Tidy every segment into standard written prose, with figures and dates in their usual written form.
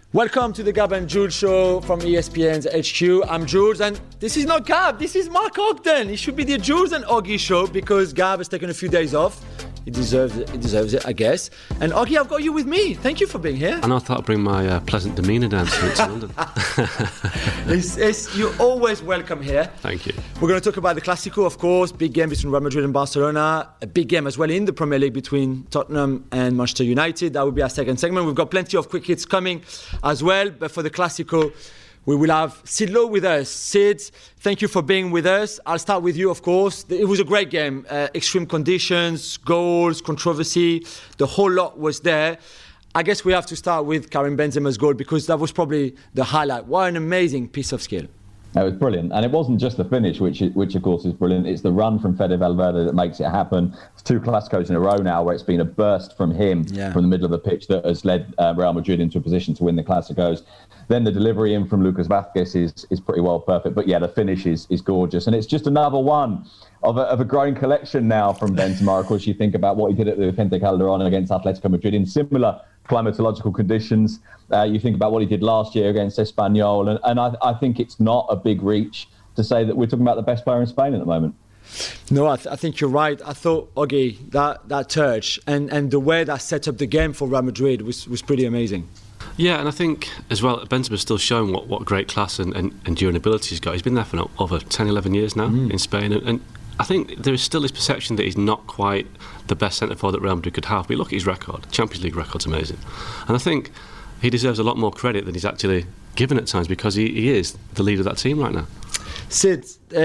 Welcome to the Gab and Jules show from ESPN's HQ. I'm Jules, and this is not Gab, this is Mark Ogden. It should be the Jules and Oggy show because Gab has taken a few days off. He deserves it, I guess. And Oggy, I've got you with me. Thank you for being here. And I thought I'd bring my pleasant demeanour down to London. You're always welcome here. Thank you. We're going to talk about the Clásico, of course, big game between Real Madrid and Barcelona, a big game as well in the Premier League between Tottenham and Manchester United. That will be our second segment. We've got plenty of quick hits coming as well, but for the Clásico, we will have Sid Lowe with us. Sid, thank you for being with us. I'll start with you, of course. It was a great game. Extreme conditions, goals, controversy. The whole lot was there. I guess we have to start with Karim Benzema's goal because that was probably the highlight. What an amazing piece of skill. It was brilliant. And it wasn't just the finish, which of course is brilliant. It's the run from Fede Valverde that makes it happen. It's 2 Clásicos in a row now where it's been a burst from him from the middle of the pitch that has led Real Madrid into a position to win the Clásicos. Then the delivery in from Lucas Vázquez is pretty well perfect. But yeah, the finish is gorgeous. And it's just another one of a growing collection now from Benzema. Of course, you think about what he did at the Vicente Calderón against Atletico Madrid in similar climatological conditions. You think about what he did last year against Espanyol. And I think it's not a big reach to say that we're talking about the best player in Spain at the moment. No, I think you're right. I thought, Oggy, that touch and the way that set up the game for Real Madrid was pretty amazing. Yeah, and I think as well, Benzema's still showing what great class and enduring ability he's got. He's been there for over 10, 11 years now in Spain. And I think there is still this perception that he's not quite the best centre-forward that Real Madrid could have. But look at his record. Champions League record's amazing. And I think he deserves a lot more credit than he's actually given at times because he is the leader of that team right now. Sid,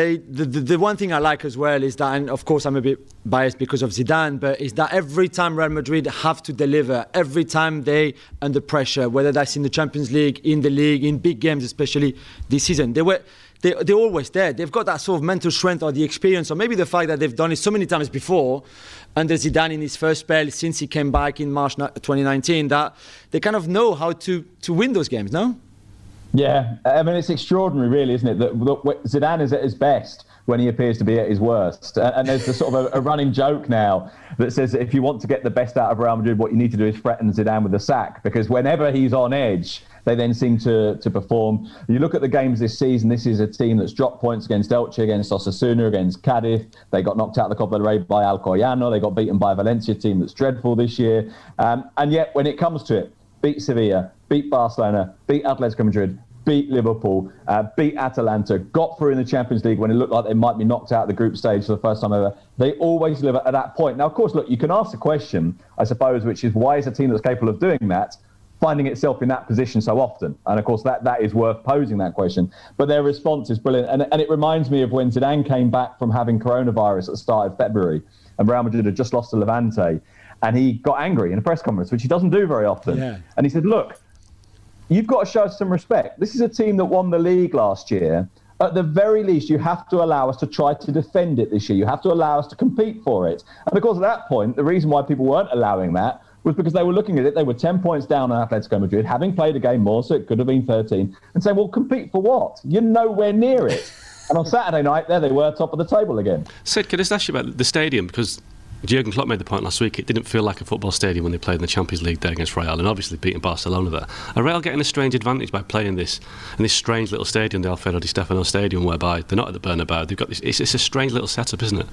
the one thing I like as well is that, and of course I'm a bit biased because of Zidane, but is that every time Real Madrid have to deliver, every time they under pressure, whether that's in the Champions League, in the league, in big games, especially this season, they're always there. They've got that sort of mental strength or the experience, or maybe the fact that they've done it so many times before under Zidane in his first spell since he came back in March 2019, that they kind of know how to win those games, no? Yeah, I mean, it's extraordinary, really, isn't it, that Zidane is at his best when he appears to be at his worst. And there's a sort of a running joke now that says that if you want to get the best out of Real Madrid, what you need to do is threaten Zidane with a sack, because whenever he's on edge, they then seem to perform. You look at the games this season, this is a team that's dropped points against Elche, against Osasuna, against Cadiz. They got knocked out of the Copa del Rey by Alcoyano. They got beaten by Valencia, team that's dreadful this year. And yet, when it comes to it, beat Sevilla, beat Barcelona, beat Atletico Madrid, beat Liverpool, beat Atalanta, got through in the Champions League when it looked like they might be knocked out of the group stage for the first time ever. They always deliver at that point. Now, of course, look, you can ask the question, I suppose, which is why is a team that's capable of doing that finding itself in that position so often? And of course, that is worth posing that question. But their response is brilliant. And it reminds me of when Zidane came back from having coronavirus at the start of February and Real Madrid had just lost to Levante. And he got angry in a press conference, which he doesn't do very often. Yeah. And he said, look, you've got to show us some respect. This is a team that won the league last year. At the very least, you have to allow us to try to defend it this year. You have to allow us to compete for it. And of course, at that point, the reason why people weren't allowing that was because they were looking at it. They were 10 points down on Atletico Madrid, having played a game more, so it could have been 13, and saying, well, compete for what? You're nowhere near it. And on Saturday night, there they were, top of the table again. Sid, can I just ask you about the stadium? Because Jurgen Klopp made the point last week, it didn't feel like a football stadium when they played in the Champions League there against Real, and obviously beating Barcelona there. Are Real getting a strange advantage by playing this in this strange little stadium, the Alfredo Di Stefano Stadium, whereby they're not at the Bernabeu? They've got this. It's a strange little setup, isn't it?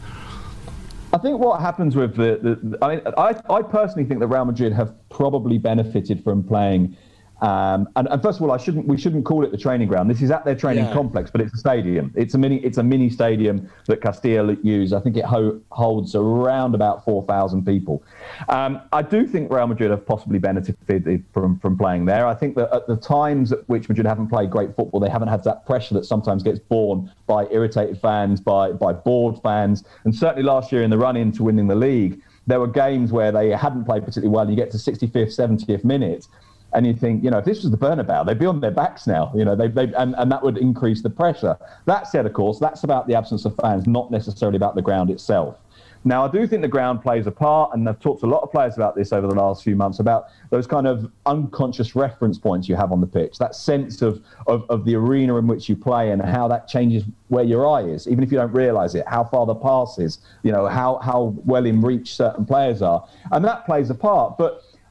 I think what happens with I personally think that Real Madrid have probably benefited from playing. And first of all, we shouldn't call it the training ground. This is at their training complex, but it's a stadium. It's a mini stadium that Castilla use. I think it holds around about 4,000 people. I do think Real Madrid have possibly benefited from playing there. I think that at the times at which Madrid haven't played great football, they haven't had that pressure that sometimes gets borne by irritated fans, by bored fans. And certainly last year in the run-in to winning the league, there were games where they hadn't played particularly well. You get to 65th, 70th minute, and you think, if this was the Bernabeu, they'd be on their backs now. And that would increase the pressure. That said, of course, that's about the absence of fans, not necessarily about the ground itself. Now, I do think the ground plays a part, and I've talked to a lot of players about this over the last few months, about those kind of unconscious reference points you have on the pitch, that sense of the arena in which you play and how that changes where your eye is, even if you don't realise it, how far the pass is, how well in reach certain players are. And that plays a part. But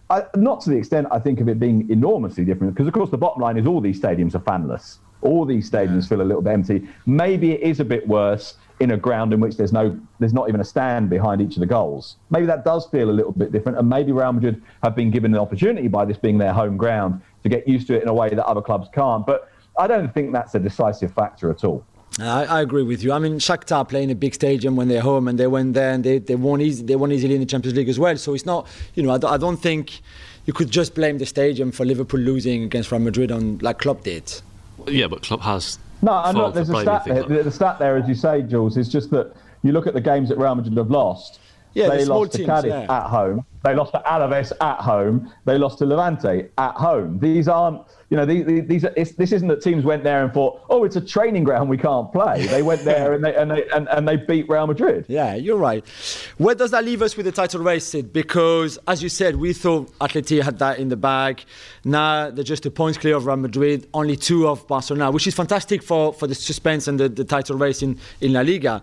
Not to the extent I think of it being enormously different, because of course the bottom line is all these stadiums are fanless. All these stadiums feel a little bit empty. Maybe it is a bit worse in a ground in which there's not even a stand behind each of the goals. Maybe that does feel a little bit different, and maybe Real Madrid have been given an opportunity by this being their home ground to get used to it in a way that other clubs can't. But I don't think that's a decisive factor at all. I agree with you. I mean, Shakhtar play in a big stadium when they're home, and they went there and they won easily in the Champions League as well. So it's not, I don't think you could just blame the stadium for Liverpool losing against Real Madrid like Klopp did. Yeah, but Klopp has. No, and look, there's a stat there. The stat there, as you say, Jules, is just that you look at the games that Real Madrid have lost. Yeah, they lost teams, to Cadiz at home. They lost to Alaves at home. They lost to Levante at home. These aren't, this isn't that teams went there and thought, oh, it's a training ground, we can't play. They went there and they beat Real Madrid. Yeah, you're right. Where does that leave us with the title race, Sid? Because, as you said, we thought Atleti had that in the bag. Now they're just 2 points clear of Real Madrid, only 2 of Barcelona, which is fantastic for the suspense and the title race in La Liga.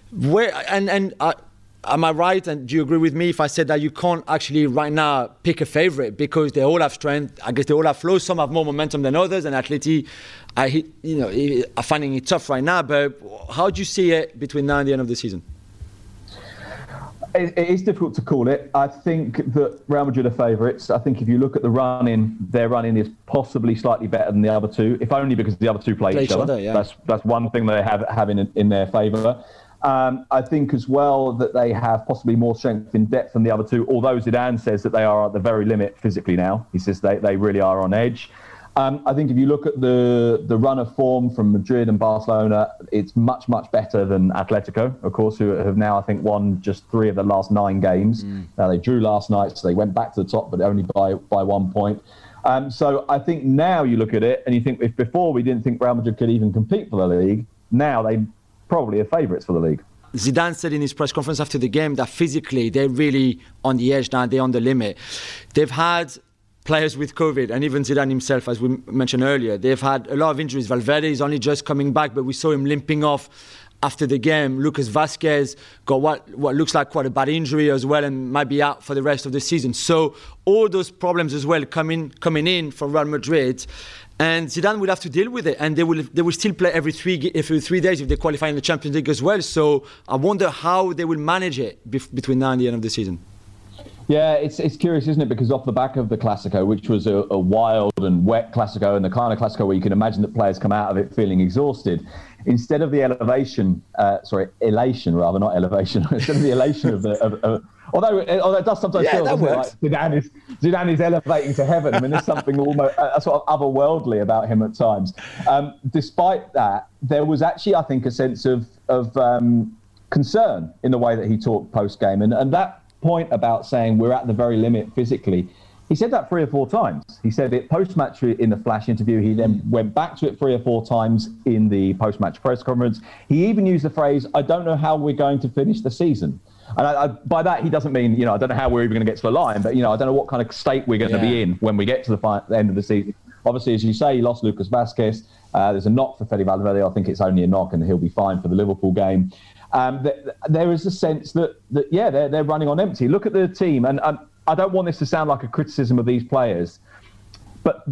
Am I right, and do you agree with me if I said that you can't actually right now pick a favourite because they all have strength? I guess they all have flaws. Some have more momentum than others, and Atleti are finding it tough right now. But how do you see it between now and the end of the season? It is difficult to call it. I think that Real Madrid are favourites. I think if you look at the run-in, their run-in is possibly slightly better than the other two, if only because the other two play each other. Yeah. That's one thing they have in their favour. I think as well that they have possibly more strength in depth than the other two, although Zidane says that they are at the very limit physically now. He says they really are on edge. I think if you look at the run of form from Madrid and Barcelona, it's much, much better than Atletico, of course, who have now, I think, won just 3 of the last 9 games. Now, they drew last night, so they went back to the top, but only by 1 point. So I think now you look at it and you think, if before we didn't think Real Madrid could even compete for the league, now they probably are favourites for the league. Zidane said in his press conference after the game that physically they're really on the edge now, they're on the limit. They've had players with COVID, and even Zidane himself, as we mentioned earlier, they've had a lot of injuries. Valverde is only just coming back, but we saw him limping off after the game. Lucas Vazquez got what looks like quite a bad injury as well, and might be out for the rest of the season. So all those problems as well coming in for Real Madrid. And Zidane will have to deal with it, and they will still play every 3 days if they qualify in the Champions League as well. So I wonder how they will manage it between now and the end of the season. Yeah, it's curious, isn't it? Because off the back of the Clásico, which was a wild and wet Clásico, and the kind of Clásico where you can imagine that players come out of it feeling exhausted, instead of the elation although it does sometimes feel like Zidane is elevating to heaven. I mean, there's something almost sort of otherworldly about him at times. Despite that, there was actually, I think, a sense of concern in the way that he talked post-game. And that point about saying we're at the very limit physically, he said that 3 or 4 times. He said it post-match in the Flash interview. He then went back to it 3 or 4 times in the post-match press conference. He even used the phrase, I don't know how we're going to finish the season. And by that, he doesn't mean, I don't know how we're even going to get to the line, but, I don't know what kind of state we're going to be in when we get to the end of the season. Obviously, as you say, he lost Lucas Vazquez. There's a knock for Fede Valverde. I think it's only a knock and he'll be fine for the Liverpool game. There is a sense that they're running on empty. Look at the team, and I don't want this to sound like a criticism of these players, but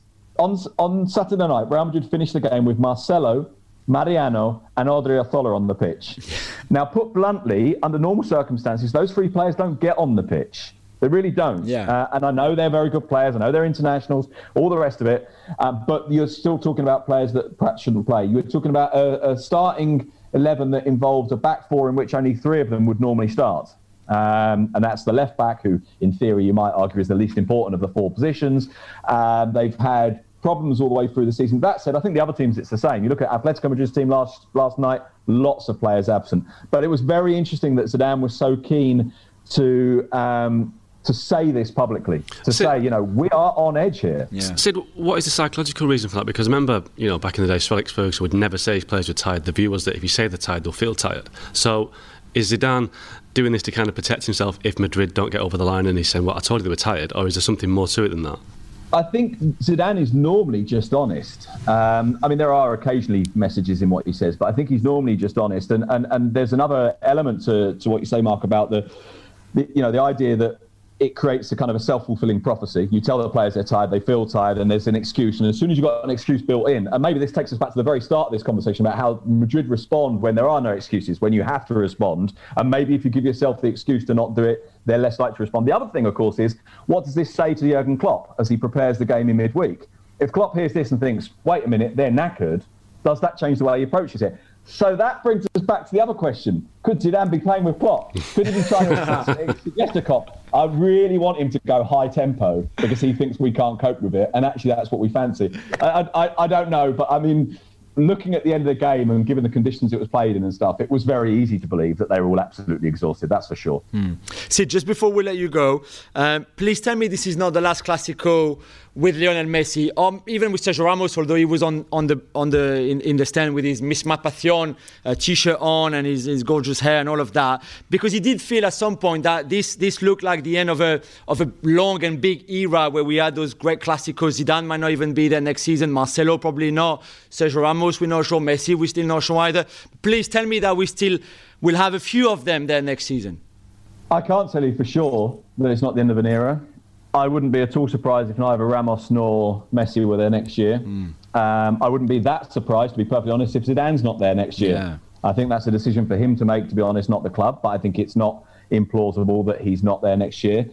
on Saturday night, Real Madrid finished the game with Marcelo, Mariano and Odriozola on the pitch. Now, put bluntly, under normal circumstances, those 3 players don't get on the pitch. They really don't. Yeah. And I know they're very good players. I know they're internationals, all the rest of it. But you're still talking about players that perhaps shouldn't play. You're talking about a starting 11 that involves a back 4 in which only 3 of them would normally start. And that's the left back, who, in theory, you might argue is the least important of the 4 positions. They've had problems all the way through the season. That said, I think the other teams, it's the same. You look at Atletico Madrid's team last night, lots of players absent. But it was very interesting that Zidane was so keen to say this publicly, say, we are on edge here. Yeah. Sid, what is the psychological reason for that? Because remember, back in the day, Sir Alex Ferguson would never say his players were tired. The view was that if you say they're tired, they'll feel tired. So is Zidane doing this to kind of protect himself if Madrid don't get over the line and he's saying, well, I told you they were tired? Or is there something more to it than that? I think Zidane is normally just honest. There are occasionally messages in what he says, but I think he's normally just honest. And there's another element to what you say, Mark, about the idea that it creates a kind of a self-fulfilling prophecy. You tell the players they're tired, they feel tired, and there's an excuse. And as soon as you've got an excuse built in, and maybe this takes us back to the very start of this conversation about how Madrid respond when there are no excuses, when you have to respond. And maybe if you give yourself the excuse to not do it, they're less likely to respond. The other thing, of course, is what does this say to Jurgen Klopp as he prepares the game in midweek? If Klopp hears this and thinks, wait a minute, they're knackered, does that change the way he approaches it? So that brings us back to the other question. Could Zidane be playing with Klopp? Could he be trying to suggest to Klopp, I really want him to go high tempo because he thinks we can't cope with it, and actually that's what we fancy. I don't know, but I mean, looking at the end of the game and given the conditions it was played in and stuff, it was very easy to believe that they were all absolutely exhausted, that's for sure. Sid, just before we let you go, please tell me this is not the last Clásico with Lionel Messi, or even with Sergio Ramos, although he was in the stand with his Misma Pasión t-shirt on and his gorgeous hair and all of that, because he did feel at some point that this looked like the end of a long and big era where we had those great Clásicos. Zidane might not even be there next season, Marcelo probably not, Sergio Ramos we're not sure, Messi we're still not sure either. Please tell me that we still will have a few of them there next season. I can't tell you for sure that it's not the end of an era. I wouldn't be at all surprised if neither Ramos nor Messi were there next year. I wouldn't be that surprised, to be perfectly honest, if Zidane's not there next year. Yeah. I think that's a decision for him to make, to be honest, not the club. But I think it's not implausible that he's not there next year.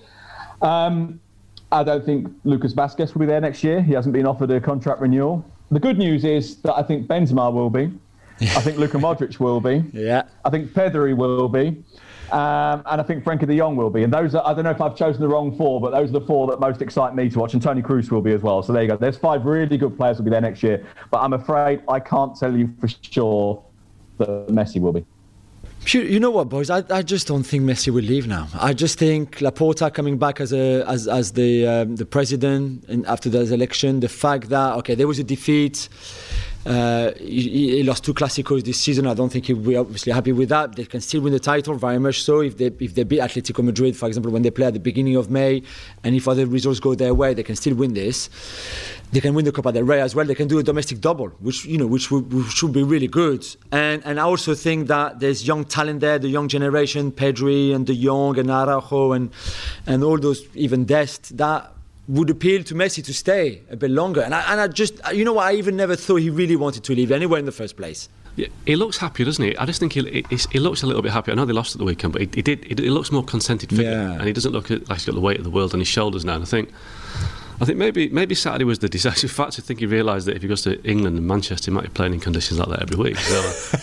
I don't think Lucas Vázquez will be there next year. He hasn't been offered a contract renewal. The good news is that I think Benzema will be. I think Luka Modric will be. Yeah. I think Pedri will be. And I think Frenkie de Jong will be. And those are, I don't know if I've chosen the wrong four, but those are the four that most excite me to watch. And Toni Kroos will be as well. So there you go. There's 5 really good players will be there next year. But I'm afraid I can't tell you for sure that Messi will be. You know what, boys? I just don't think Messi will leave now. I just think Laporta coming back as the president and after the election, the fact that there was a defeat. He lost 2 Clásicos this season. I don't think he'll be obviously happy with that. They can still win the title, very much so. If they beat Atletico Madrid, for example, when they play at the beginning of May, and if other results go their way, they can still win this. They can win the Copa del Rey as well. They can do a domestic double, which should be really good. And I also think that there's young talent there, the young generation, Pedri and De Jong and Araujo and all those, even Dest, that would appeal to Messi to stay a bit longer. And I just, I even never thought he really wanted to leave anywhere in the first place. Yeah, he looks happy, doesn't he? I just think he looks a little bit happy. I know they lost at the weekend, but he looks more contented figure, and he doesn't look like he's got the weight of the world on his shoulders now. And I think maybe Saturday was the decisive factor. I think he realised that if he goes to England and Manchester, he might be playing in conditions like that every week. So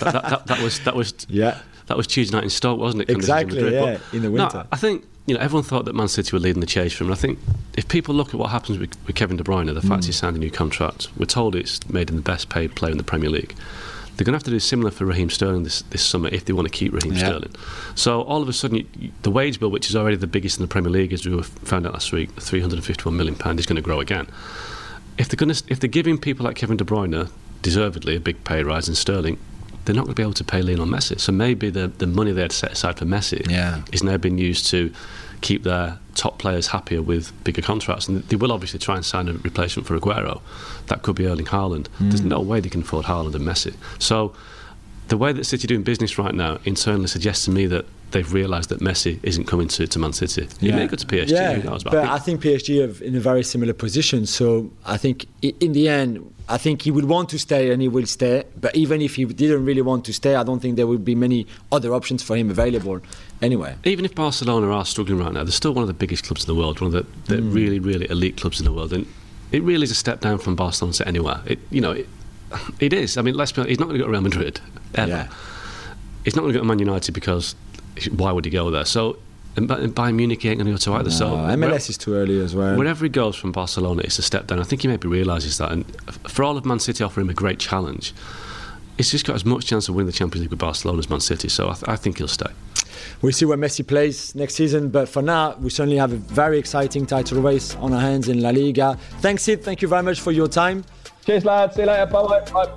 that was Tuesday night in Stoke, wasn't it? Exactly, yeah, in the winter. No, I think everyone thought that Man City were leading the chase for him. And I think if people look at what happens with Kevin De Bruyne, the fact he signed a new contract, we're told it's made him the best paid player in the Premier League. They're going to have to do similar for Raheem Sterling this summer if they want to keep Raheem Sterling. So all of a sudden, the wage bill, which is already the biggest in the Premier League, as we found out last week, £351 million, is going to grow again. If they're giving people like Kevin De Bruyne deservedly a big pay rise in Sterling, they're not going to be able to pay Lionel Messi. So maybe the money they had set aside for Messi is now being used to keep their top players happier with bigger contracts. And they will obviously try and sign a replacement for Aguero. That could be Erling Haaland. There's no way they can afford Haaland and Messi. So the way that City are doing business right now internally suggests to me that they've realised that Messi isn't coming to Man City. He may go to PSG, who knows? But I think PSG are in a very similar position. So I think in the end, I think he would want to stay and he will stay. But even if he didn't really want to stay, I don't think there would be many other options for him available anyway. Even if Barcelona are struggling right now, they're still one of the biggest clubs in the world, one of the really, really elite clubs in the world. And it really is a step down from Barcelona to anywhere. It is. I mean, let's be honest, he's not going to go to Real Madrid, ever. Yeah. He's not going to go to Man United because why would he go there? So, and Bayern Munich ain't going to go to either. No, so MLS is too early as well. Wherever he goes from Barcelona, it's a step down. I think he maybe realises that. And for all of Man City offering him a great challenge, he's just got as much chance of winning the Champions League with Barcelona as Man City. So I think he'll stay. We'll see where Messi plays next season, but for now, we certainly have a very exciting title race on our hands in La Liga. Thanks, Sid. Thank you very much for your time. Cheers, lads. See you later. Bye-bye. Bye.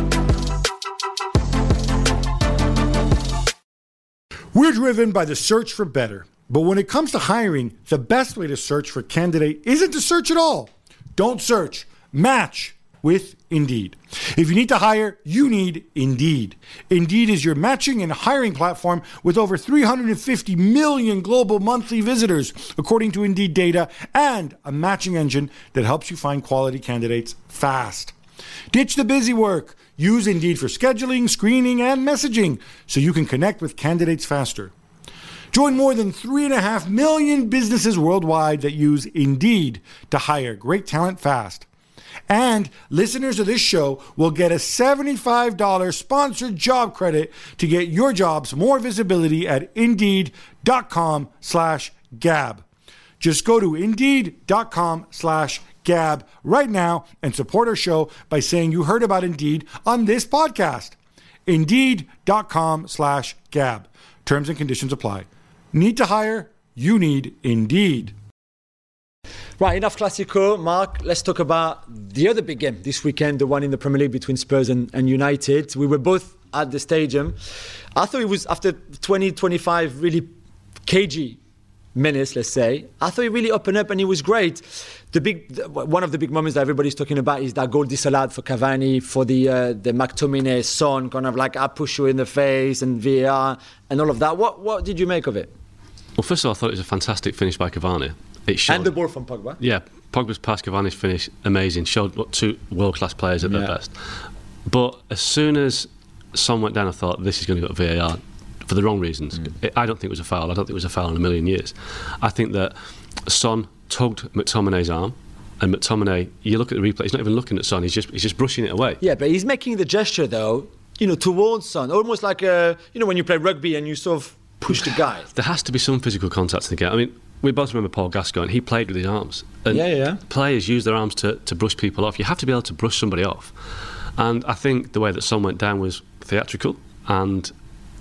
We're driven by the search for better. But when it comes to hiring, the best way to search for a candidate isn't to search at all. Don't search. Match with Indeed. If you need to hire, you need Indeed. Indeed is your matching and hiring platform with over 350 million global monthly visitors, according to Indeed data, and a matching engine that helps you find quality candidates fast. Ditch the busy work. Use Indeed for scheduling, screening, and messaging so you can connect with candidates faster. Join more than 3.5 million businesses worldwide that use Indeed to hire great talent fast. And listeners of this show will get a $75 sponsored job credit to get your jobs more visibility at Indeed.com/Gab. Just go to Indeed.com/Gab right now and support our show by saying you heard about Indeed on this podcast. Indeed.com/Gab. Terms and conditions apply. Need to hire? You need Indeed. Right, enough Classico. Mark, let's talk about the other big game this weekend, the one in the Premier League between Spurs and United. We were both at the stadium. I thought it was, after 20-25 really cagey minutes, let's say, I thought it really opened up and it was great. One of the big moments that everybody's talking about is that goal disallowed for Cavani, for the McTominay Son, kind of like I push you in the face and VAR and all of that. What did you make of it? Well, first of all, I thought it was a fantastic finish by Cavani. And the ball from Pogba. Yeah, Pogba's pass, Cavani's finish, amazing. Showed what two world-class players at their best. But as soon as Son went down, I thought this is going to go to VAR for the wrong reasons. I don't think it was a foul. I don't think it was a foul in a million years. I think that Son tugged McTominay's arm, and McTominay, you look at the replay, he's not even looking at Son. He's just brushing it away. Yeah, but he's making the gesture though, towards Son, almost like when you play rugby and you sort of push the guy. There has to be some physical contact in the game. I mean, we both remember Paul Gascoigne. He played with his arms. And players use their arms to brush people off. You have to be able to brush somebody off. And I think the way that Son went down was theatrical. And,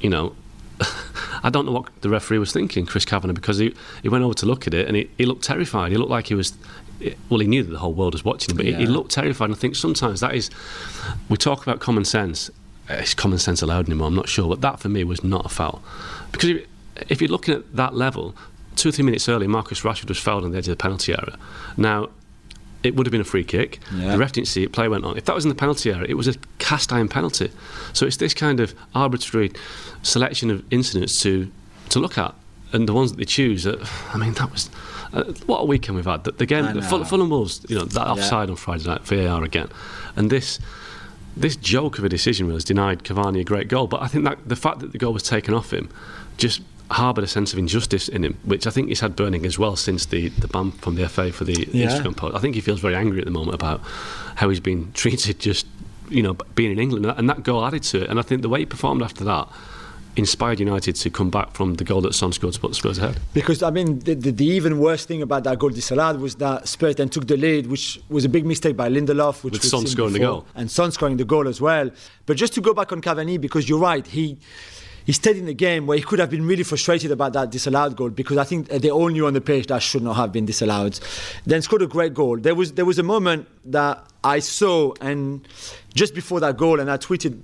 I don't know what the referee was thinking, Chris Kavanagh, because he went over to look at it and he looked terrified. He looked like he was... Well, he knew that the whole world was watching him, but he looked terrified. And I think sometimes that is... We talk about common sense. Is common sense allowed anymore? I'm not sure. But that, for me, was not a foul. Because if you're looking at that level... 2 or 3 minutes earlier, Marcus Rashford was fouled on the edge of the penalty area. Now, it would have been a free kick. Yeah. The ref didn't see it, play went on. If that was in the penalty area, it was a cast iron penalty. So it's this kind of arbitrary selection of incidents to look at. And the ones that they choose, that was... what a weekend we've had. The game, Fulham Wolves, that offside on Friday night, VAR again. And this joke of a decision really has denied Cavani a great goal. But I think that the fact that the goal was taken off him just harboured a sense of injustice in him, which I think he's had burning as well since the ban from the FA for the Instagram post. I think he feels very angry at the moment about how he's been treated just, being in England, and that goal added to it. And I think the way he performed after that inspired United to come back from the goal that Son scored to put the Spurs ahead. Because, the even worse thing about that goal disallowed was that Spurs then took the lead, which was a big mistake by Lindelof, which with Son scoring the goal. And Son scoring the goal as well. But just to go back on Cavani, because you're right, he stayed in the game where he could have been really frustrated about that disallowed goal, because I think they all knew on the pitch that should not have been disallowed. Then scored a great goal. There was a moment that I saw, and just before that goal, and I tweeted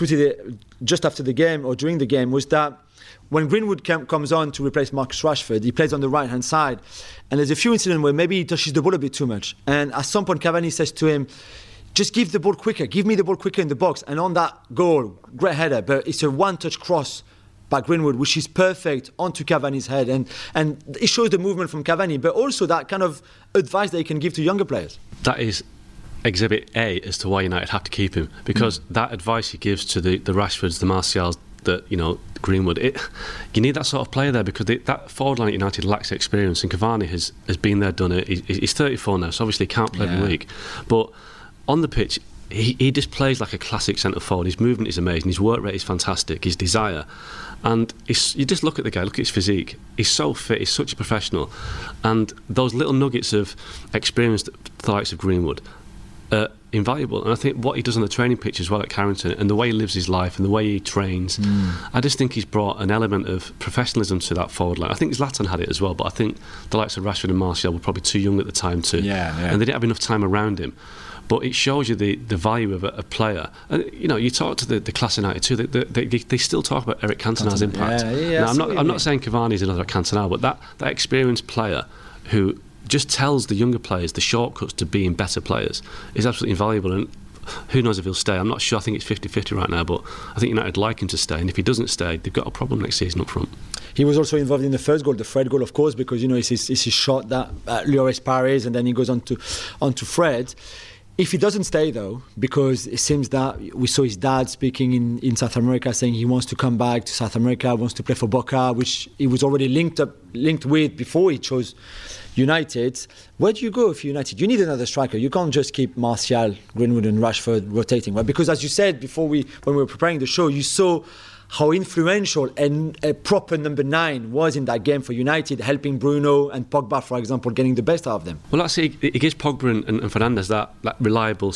it just after the game or during the game, was that when Greenwood comes on to replace Marcus Rashford, he plays on the right-hand side, and there's a few incidents where maybe he touches the ball a bit too much. And at some point, Cavani says to him, just give the ball quicker, give me the ball quicker in the box. And on that goal, great header, but it's a one-touch cross by Greenwood, which is perfect onto Cavani's head. And it shows the movement from Cavani, but also that kind of advice that he can give to younger players. That is exhibit A as to why United have to keep him, because that advice he gives to the Rashfords, the Martials, Greenwood, you need that sort of player there, because that forward line at United lacks experience, and Cavani has been there, done it. He's 34 now, so obviously he can't play in the league. But on the pitch, he just plays like a classic centre forward. His movement is amazing, his work rate is fantastic, his desire. And you just look at the guy, look at his physique. He's so fit, he's such a professional. And those little nuggets of experience, the likes of Greenwood, are invaluable. And I think what he does on the training pitch as well at Carrington, and the way he lives his life and the way he trains, I just think he's brought an element of professionalism to that forward line. I think Zlatan had it as well, but I think the likes of Rashford and Martial were probably too young at the time and they didn't have enough time around him. But it shows you the value of a player. And you talk to the class of 92, they still talk about Eric Cantona's impact. Now, I'm not saying Cavani's another Cantona, but that experienced player who just tells the younger players the shortcuts to being better players is absolutely invaluable. And who knows if he'll stay? I'm not sure. I think it's 50-50 right now, but I think United like him to stay, and if he doesn't stay, they've got a problem next season up front. He was also involved in the first goal, the Fred goal, of course, because it's his shot that Lloris parries, and then he goes on to Fred. If he doesn't stay, though, because it seems that we saw his dad speaking in South America saying he wants to come back to South America, wants to play for Boca, which he was already linked with before he chose United. Where do you go if you're United? You need another striker. You can't just keep Martial, Greenwood and Rashford rotating, right? Because as you said before, when we were preparing the show, you saw how influential and a proper number 9 was in that game for United, helping Bruno and Pogba, for example, getting the best out of them. Well, that's it. It gives Pogba and Fernandes that reliable,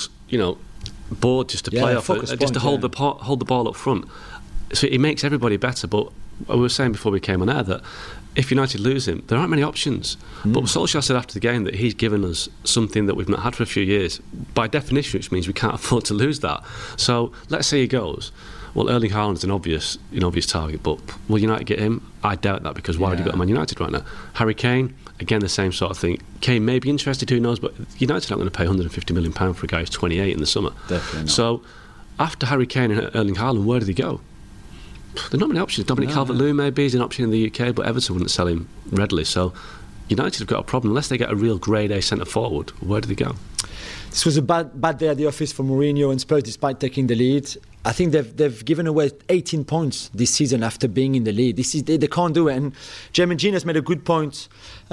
board just to play off, just to hold the ball up front. So it makes everybody better. But we were saying before we came on air that if United lose him, there aren't many options. But Solskjaer said after the game that he's given us something that we've not had for a few years, by definition, which means we can't afford to lose that. So let's say he goes. Well, Erling Haaland's an obvious target, but will United get him? I doubt that, because why would you go to Man United right now? Harry Kane, again, the same sort of thing. Kane may be interested, who knows, but United aren't going to pay £150 million for a guy who's 28 in the summer. Definitely not. So after Harry Kane and Erling Haaland, where do they go? There are not many options. Dominic Calvert-Lewin maybe is an option in the UK, but Everton wouldn't sell him readily. So United have got a problem. Unless they get a real grade A centre forward, where do they go? This was a bad day at the office for Mourinho and Spurs, despite taking the lead. I think they've given away 18 points this season after being in the lead. They can't do it. And Jermaine Jean has made a good point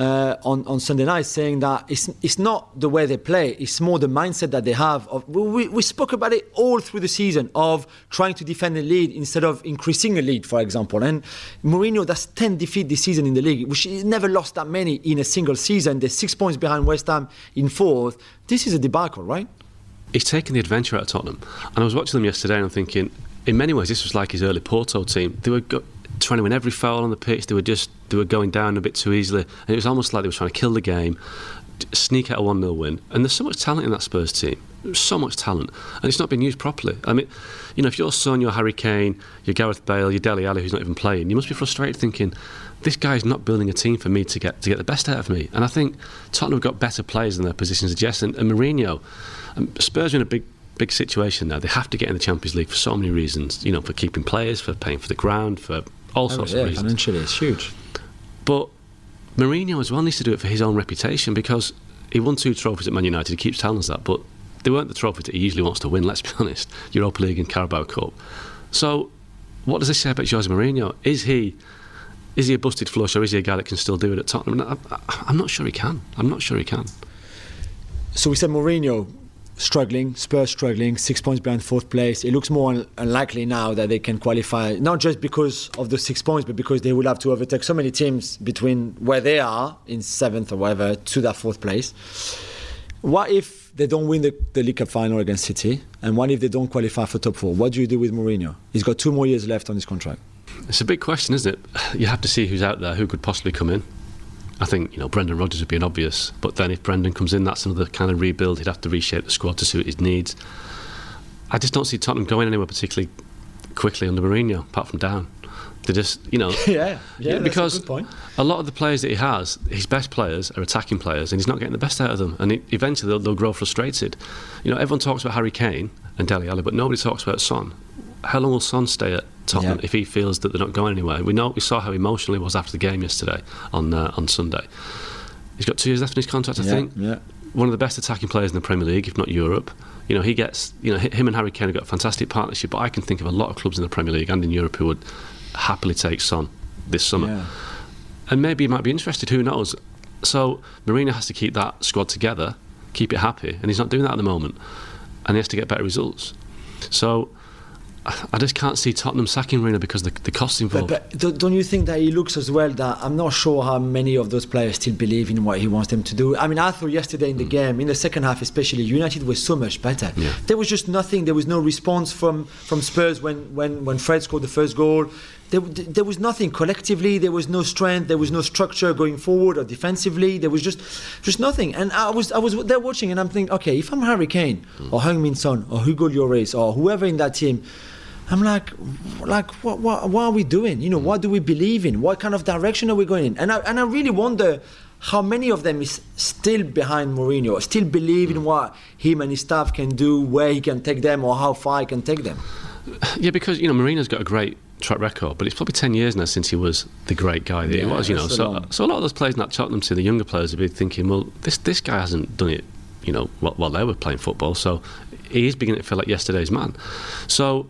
on Sunday night, saying that it's not the way they play, it's more the mindset that they have. We spoke about it all through the season, of trying to defend the lead instead of increasing a lead, for example. And Mourinho, that's 10 defeats this season in the league, which he never lost that many in a single season. They're 6 points behind West Ham in 4th. This is a debacle, right? He's taken the adventure out of Tottenham. And I was watching them yesterday and I'm thinking, in many ways, this was like his early Porto team. They were trying to win every foul on the pitch. They were going down a bit too easily. And it was almost like they were trying to kill the game, sneak out a 1-0 win. And there's so much talent in that Spurs team. There's so much talent. And it's not being used properly. I mean, if you're Son, you're Harry Kane, you're Gareth Bale, you're Dele Alli, who's not even playing, you must be frustrated thinking, this guy's not building a team for me to get the best out of me. And I think Tottenham have got better players than their positions suggest. And Mourinho, Spurs are in a big situation now. They have to get in the Champions League for so many reasons, for keeping players, for paying for the ground, for all sorts of reasons. Financially, it's huge. But Mourinho as well needs to do it for his own reputation, because he won 2 trophies at Man United. He keeps telling us that, but they weren't the trophies that he usually wants to win, let's be honest. Europa League and Carabao Cup. So what does this say about Jose Mourinho? Is he a busted flush, or is he a guy that can still do it at Tottenham? I'm not sure he can. So we said Mourinho struggling, Spurs struggling, 6 points behind 4th place. It looks more unlikely now that they can qualify, not just because of the 6 points, but because they will have to overtake so many teams between where they are in 7th or whatever to that 4th place. What if they don't win the League Cup final against City? And what if they don't qualify for top 4? What do you do with Mourinho? He's got 2 more years left on his contract. It's a big question, isn't it? You have to see who's out there, who could possibly come in. I think Brendan Rodgers would be an obvious, but then if Brendan comes in, that's another kind of rebuild. He'd have to reshape the squad to suit his needs. I just don't see Tottenham going anywhere particularly quickly under Mourinho, apart from down. They just, yeah, because that's a good point. A lot of the players that he has, his best players are attacking players, and he's not getting the best out of them. And eventually they'll grow frustrated. Everyone talks about Harry Kane and Dele Alli, but nobody talks about Son. How long will Son stay at Tottenham if he feels that they're not going anywhere? We saw how emotional he was after the game yesterday on Sunday. He's got 2 years left in his contract, I think. Yeah. One of the best attacking players in the Premier League, if not Europe. He gets, him and Harry Kane have got a fantastic partnership, but I can think of a lot of clubs in the Premier League and in Europe who would happily take Son this summer. Yeah. And maybe he might be interested, who knows? So Mourinho has to keep that squad together, keep it happy, and he's not doing that at the moment. And he has to get better results. So I just can't see Tottenham sacking Mourinho because the costs involved. But don't you think that he looks as well that I'm not sure how many of those players still believe in what he wants them to do? I mean, I thought yesterday in the game, in the second half especially, United was so much better. Yeah. There was just nothing. There was no response from Spurs when Fred scored the first goal. There was nothing collectively. There was no strength. There was no structure going forward or defensively. There was just nothing. And I was there watching, and I'm thinking, okay, if I'm Harry Kane or Heung-min Son or Hugo Lloris or whoever in that team, I'm like, what are we doing? What do we believe in? What kind of direction are we going in? And I really wonder how many of them is still behind Mourinho, still believe in what him and his staff can do, where he can take them, or how far he can take them? Yeah, because Mourinho's got a great track record, but it's probably 10 years now since he was the great guy that he was. So a lot of those players in that Tottenham team, the younger players, would be thinking, well, this guy hasn't done it, while they were playing football. So he is beginning to feel like yesterday's man. So,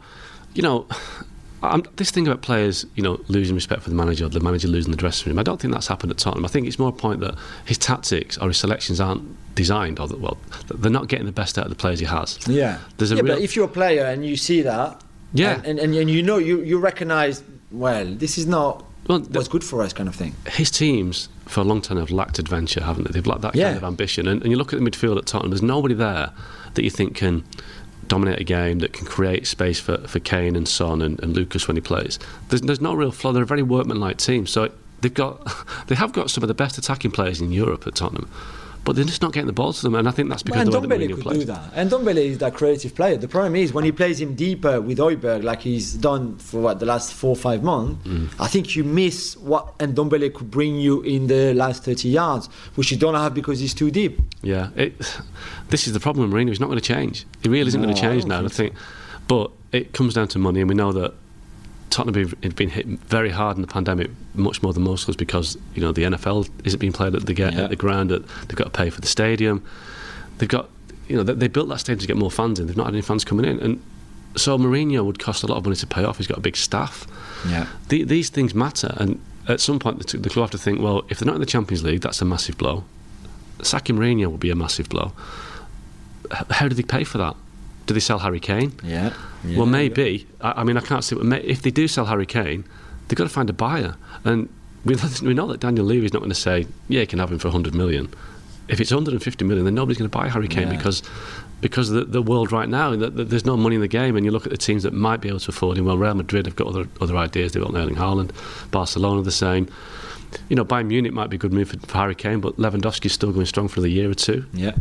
this thing about players, losing respect for the manager, or the manager losing the dressing room, I don't think that's happened at Tottenham. I think it's more a point that his tactics or his selections aren't designed, or they're not getting the best out of the players he has. Yeah. But if you're a player and you see that, and you recognise, well, this is not what's good for us, kind of thing. His teams for a long time have lacked adventure, haven't they? They've lacked that kind of ambition. And you look at the midfield at Tottenham, there's nobody there that you think can dominate a game, that can create space for Kane and Son and Lucas when he plays. There's no real flow. They're a very workmanlike team. So they have got some of the best attacking players in Europe at Tottenham, but they're just not getting the ball to them, and I think that's because of the way that Mourinho plays. Do that. And Ndombele is that creative player. The problem is when he plays him deeper with Højbjerg, like he's done for the last 4 or 5 months, I think you miss what Ndombele could bring you in the last 30 yards, which you don't have because he's too deep. Yeah, this is the problem with Mourinho. He's not going to change. He really isn't going to change now. I think, but it comes down to money, and we know that Tottenham have been hit very hard in the pandemic, much more than most clubs, because the NFL isn't being played at the ground. They've got to pay for the stadium. They've got they built that stadium to get more fans in. They've not had any fans coming in, and so Mourinho would cost a lot of money to pay off. He's got a big staff. Yeah, these things matter, and at some point the club have to think, well, if they're not in the Champions League, that's a massive blow. Sacking Mourinho will be a massive blow. How do they pay for that? Do they sell Harry Kane? Yeah. Well, maybe. I mean, I can't see. If they do sell Harry Kane, they've got to find a buyer. And we know that Daniel Levy's not going to say, yeah, you can have him for 100 million. If it's 150 million, then nobody's going to buy Harry Kane because the world right now, there's no money in the game. And you look at the teams that might be able to afford him. Well, Real Madrid have got other ideas. They've got Erling Haaland. Barcelona the same. Bayern Munich might be a good move for Harry Kane, but Lewandowski's still going strong for the year or two. Yeah.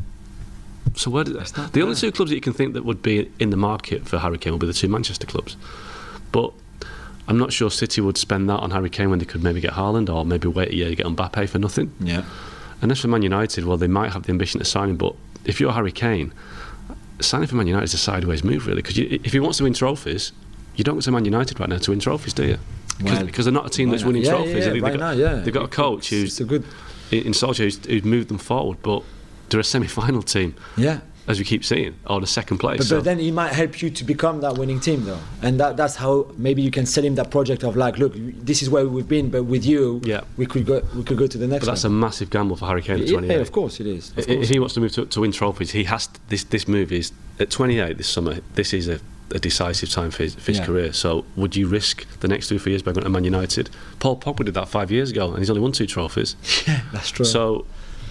So the only two clubs that you can think that would be in the market for Harry Kane will be the two Manchester clubs. But I'm not sure City would spend that on Harry Kane when they could maybe get Haaland, or maybe wait a year to get Mbappe for nothing. Yeah. And as for Man United, well, they might have the ambition to sign him, but if you're Harry Kane, signing for Man United is a sideways move, really, because if he wants to win trophies, you don't go to Man United right now to win trophies, do you? Because they're not a team that's winning trophies. They've got a coach who's in Solskjaer who's moved them forward, but they're a semi-final team, as we keep seeing, or the second place. But then he might help you to become that winning team, though, and that's how maybe you can sell him that project of like, look, this is where we've been, but with you, we could go to the next. But that's a massive gamble for Harry Kane at 28. Yeah, of course it is. If he wants to move to win trophies, he has this move is at 28 this summer. This is a decisive time for his career. So would you risk the next 2 or 3 years by going to Man United? Paul Pogba did that 5 years ago, and he's only won 2 trophies. Yeah, that's true. So,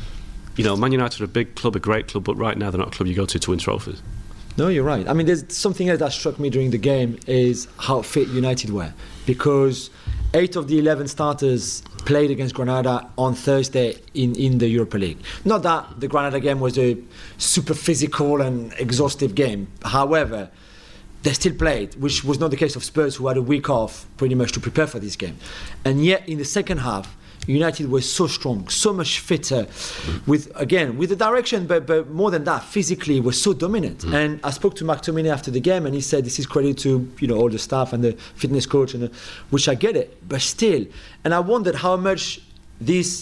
Man United are a big club, a great club, but right now they're not a club you go to win trophies. No, you're right. I mean, there's something else that struck me during the game is how fit United were, because 8 of the 11 starters played against Granada on Thursday in the Europa League. Not that the Granada game was a super physical and exhaustive game. However, they still played, which was not the case of Spurs, who had a week off pretty much to prepare for this game. And yet, in the second half, United were so strong, so much fitter, with the direction, but more than that, physically were so dominant. And I spoke to McTominay after the game, and he said this is credit to all the staff and the fitness coach, and which I get it, but still. And I wondered how much this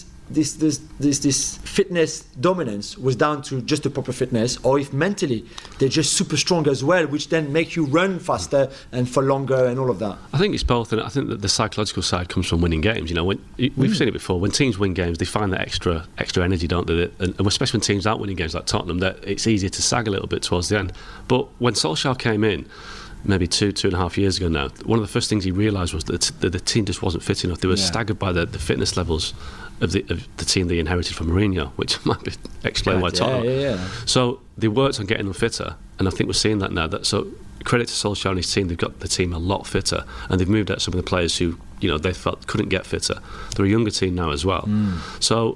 fitness dominance was down to just the proper fitness, or if mentally they're just super strong as well, which then make you run faster and for longer and all of that. I think it's both, and I think that the psychological side comes from winning games. We've seen it before. When teams win games, they find that extra energy, don't they? And especially when teams aren't winning games like Tottenham, that it's easier to sag a little bit towards the end. But when Solskjaer came in, maybe 2.5 years ago now, one of the first things he realised was that the team just wasn't fit enough. They were staggered by the fitness levels of the team they inherited from Mourinho, which might explain why Tottenham. So they worked on getting them fitter, and I think we're seeing that now. So credit to Solskjaer and his team, they've got the team a lot fitter, and they've moved out some of the players who they felt couldn't get fitter. They're a younger team now as well. So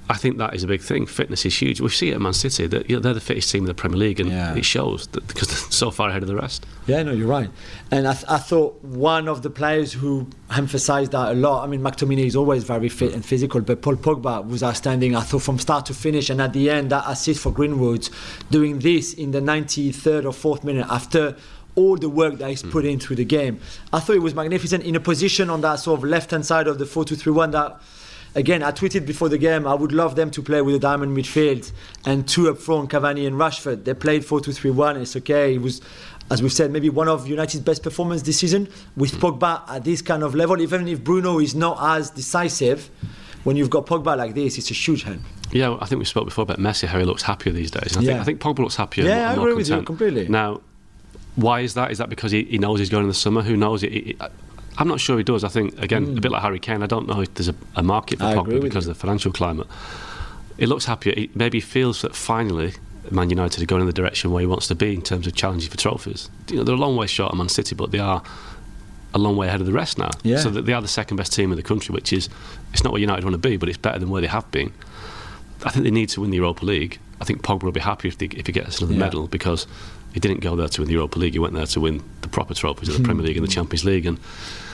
I think that is a big thing. Fitness is huge. We see it at Man City that they're the fittest team in the Premier League, and it shows that because they're so far ahead of the rest. Yeah, no, you're right. And I thought one of the players who emphasised that a lot. I mean, McTominay is always very fit and physical, but Paul Pogba was outstanding. I thought from start to finish, and at the end, that assist for Greenwood, doing this in the 93rd or 4th minute after all the work that he's put into the game. I thought it was magnificent in a position on that sort of left-hand side of the 4-2-3-1 that. Again, I tweeted before the game, I would love them to play with a diamond midfield and 2 up front, Cavani and Rashford. They played 4-2-3-1, it's okay. It was, as we've said, maybe one of United's best performances this season with Pogba at this kind of level. Even if Bruno is not as decisive, when you've got Pogba like this, it's a huge help. Yeah, I think we spoke before about Messi, how he looks happier these days. And I think Pogba looks happier. Yeah, and I more agree with you content. completely. Now, why is that? Is that because he knows he's going in the summer? Who knows? I'm not sure he does. I think, again, a bit like Harry Kane, I don't know if there's a market for Pogba because of the financial climate. He looks happier. He maybe feels that finally Man United are going in the direction where he wants to be in terms of challenging for trophies. They're a long way short of Man City, but they are a long way ahead of the rest now. Yeah. So that they are the second best team in the country, which is, it's not where United want to be, but it's better than where they have been. I think they need to win the Europa League. I think Pogba will be happy if he gets another medal, because he didn't go there to win the Europa League. He went there to win the proper trophies of the Premier League and the Champions League. And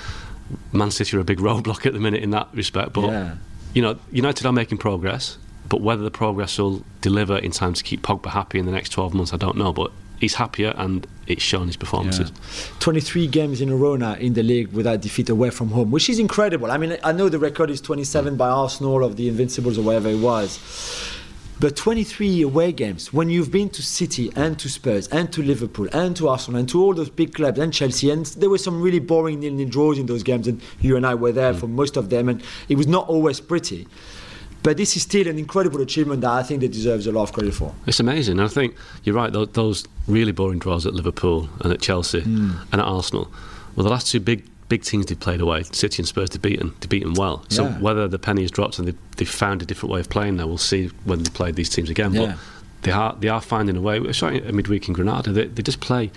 Man City are a big roadblock at the minute in that respect. But United are making progress. But whether the progress will deliver in time to keep Pogba happy in the next 12 months, I don't know. But he's happier, and it's shown his performances. 23 games in a row now in the league without defeat away from home, which is incredible. I mean, I know the record is 27 by Arsenal of the Invincibles or whatever it was. But 23 away games, when you've been to City and to Spurs and to Liverpool and to Arsenal and to all those big clubs and Chelsea, and there were some really boring 0-0 draws in those games, and you and I were there for most of them, and it was not always pretty. But this is still an incredible achievement that I think they deserves a lot of credit for. It's amazing. And I think you're right, those really boring draws at Liverpool and at Chelsea and at Arsenal, well, the last two big teams they've played away, City and Spurs, they've beaten well. So whether the penny has dropped and they've found a different way of playing now, we'll see when they play these teams again. But they are finding a way. We're showing a midweek in Granada. They just play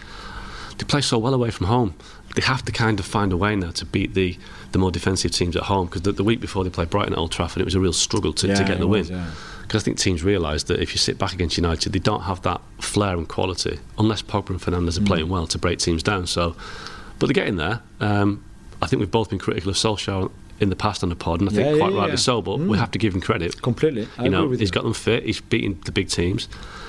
so well away from home. They have to kind of find a way now to beat the more defensive teams at home, because the week before they played Brighton at Old Trafford, it was a real struggle to get the win. Because I think teams realise that if you sit back against United, they don't have that flair and quality, unless Pogba and Fernandes are playing well, to break teams down. So, but they're getting there. I think we've both been critical of Solskjaer in the past on the pod, and I think quite rightly so, but we have to give him credit. Completely. I agree with he's got them fit, he's beaten the big teams.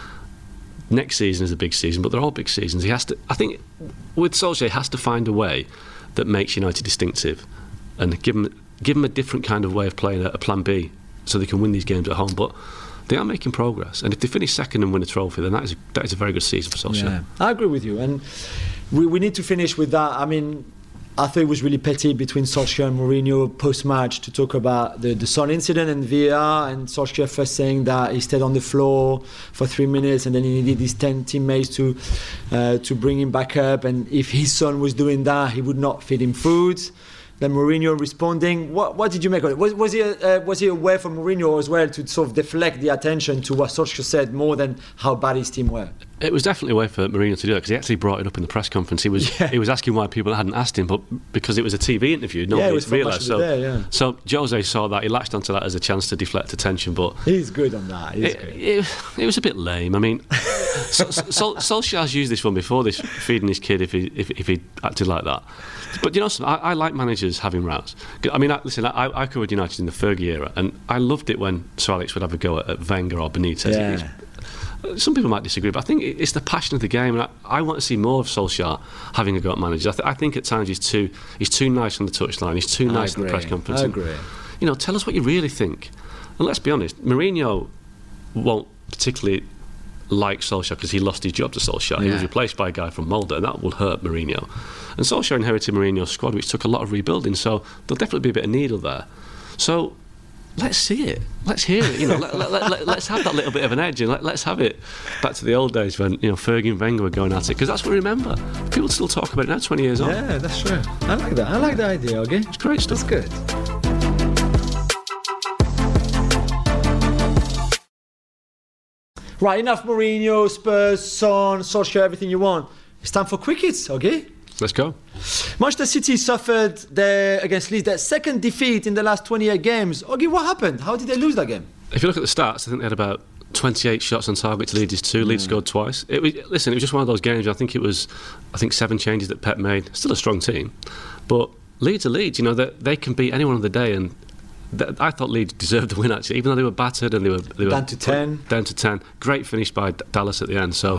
Next season is a big season, but they're all big seasons. He has to, I think, with Solskjaer, he has to find a way that makes United distinctive and give them a different kind of way of playing, a plan B, so they can win these games at home. But they are making progress, and if they finish second and win a trophy, then that is a very good season for Solskjaer. Yeah, I agree with you, and we need to finish with that. I mean, I thought it was really petty between Solskjaer and Mourinho post-match to talk about the Son incident and VAR, and Solskjaer first saying that he stayed on the floor for 3 minutes and then he needed his 10 teammates to bring him back up, and if his son was doing that, he would not feed him food. Then Mourinho responding. What did you make of it? Was he aware from Mourinho as well to sort of deflect the attention to what Solskjaer said more than how bad his team were? It was definitely a way for Mourinho to do it, because he actually brought it up in the press conference. He was asking why people hadn't asked him, but because it was a TV interview, nobody realised. So Jose saw that, he latched onto that as a chance to deflect attention. But he's good on that. It was a bit lame. I mean, Solskjaer's used this one before, this feeding his kid if he acted like that. But you know, I like managers having rows. I mean, I covered United in the Fergie era, and I loved it when Sir Alex would have a go at Wenger or Benitez. Yeah. Some people might disagree, but I think it's the passion of the game, and I want to see more of Solskjaer having a go at managers. I think at times he's too nice on the touchline, he's too nice in the press conference. I agree. You know, tell us what you really think. And let's be honest, Mourinho won't particularly like Solskjaer because he lost his job to Solskjaer. He was replaced by a guy from Molde, and that will hurt Mourinho. And Solskjaer inherited Mourinho's squad, which took a lot of rebuilding, so there'll definitely be a bit of needle there. So let's see it. Let's hear it. You know, let's have that little bit of an edge, and let's have it back to the old days when, you know, Fergie and Wenger were going at it, because that's what we remember. People still talk about it now, 20 years on. Yeah, that's true. I like that. I like the idea. Okay, it's great stuff. That's good. Right, enough Mourinho, Spurs, Son, Solskjaer, everything you want. It's time for quick hits, okay? Let's go. Manchester City suffered against Leeds their second defeat in the last 28 games. Okay, what happened? How did they lose that game? If you look at the stats, I think they had about 28 shots on target to Leeds' 2. Leeds scored twice. It was just one of those games. I think 7 changes that Pep made. Still a strong team, but Leeds are Leeds. You know, they can beat anyone on the day, and I thought Leeds deserved the win, actually, even though they were battered and they were down to 10. Down to 10. Great finish by Dallas at the end. So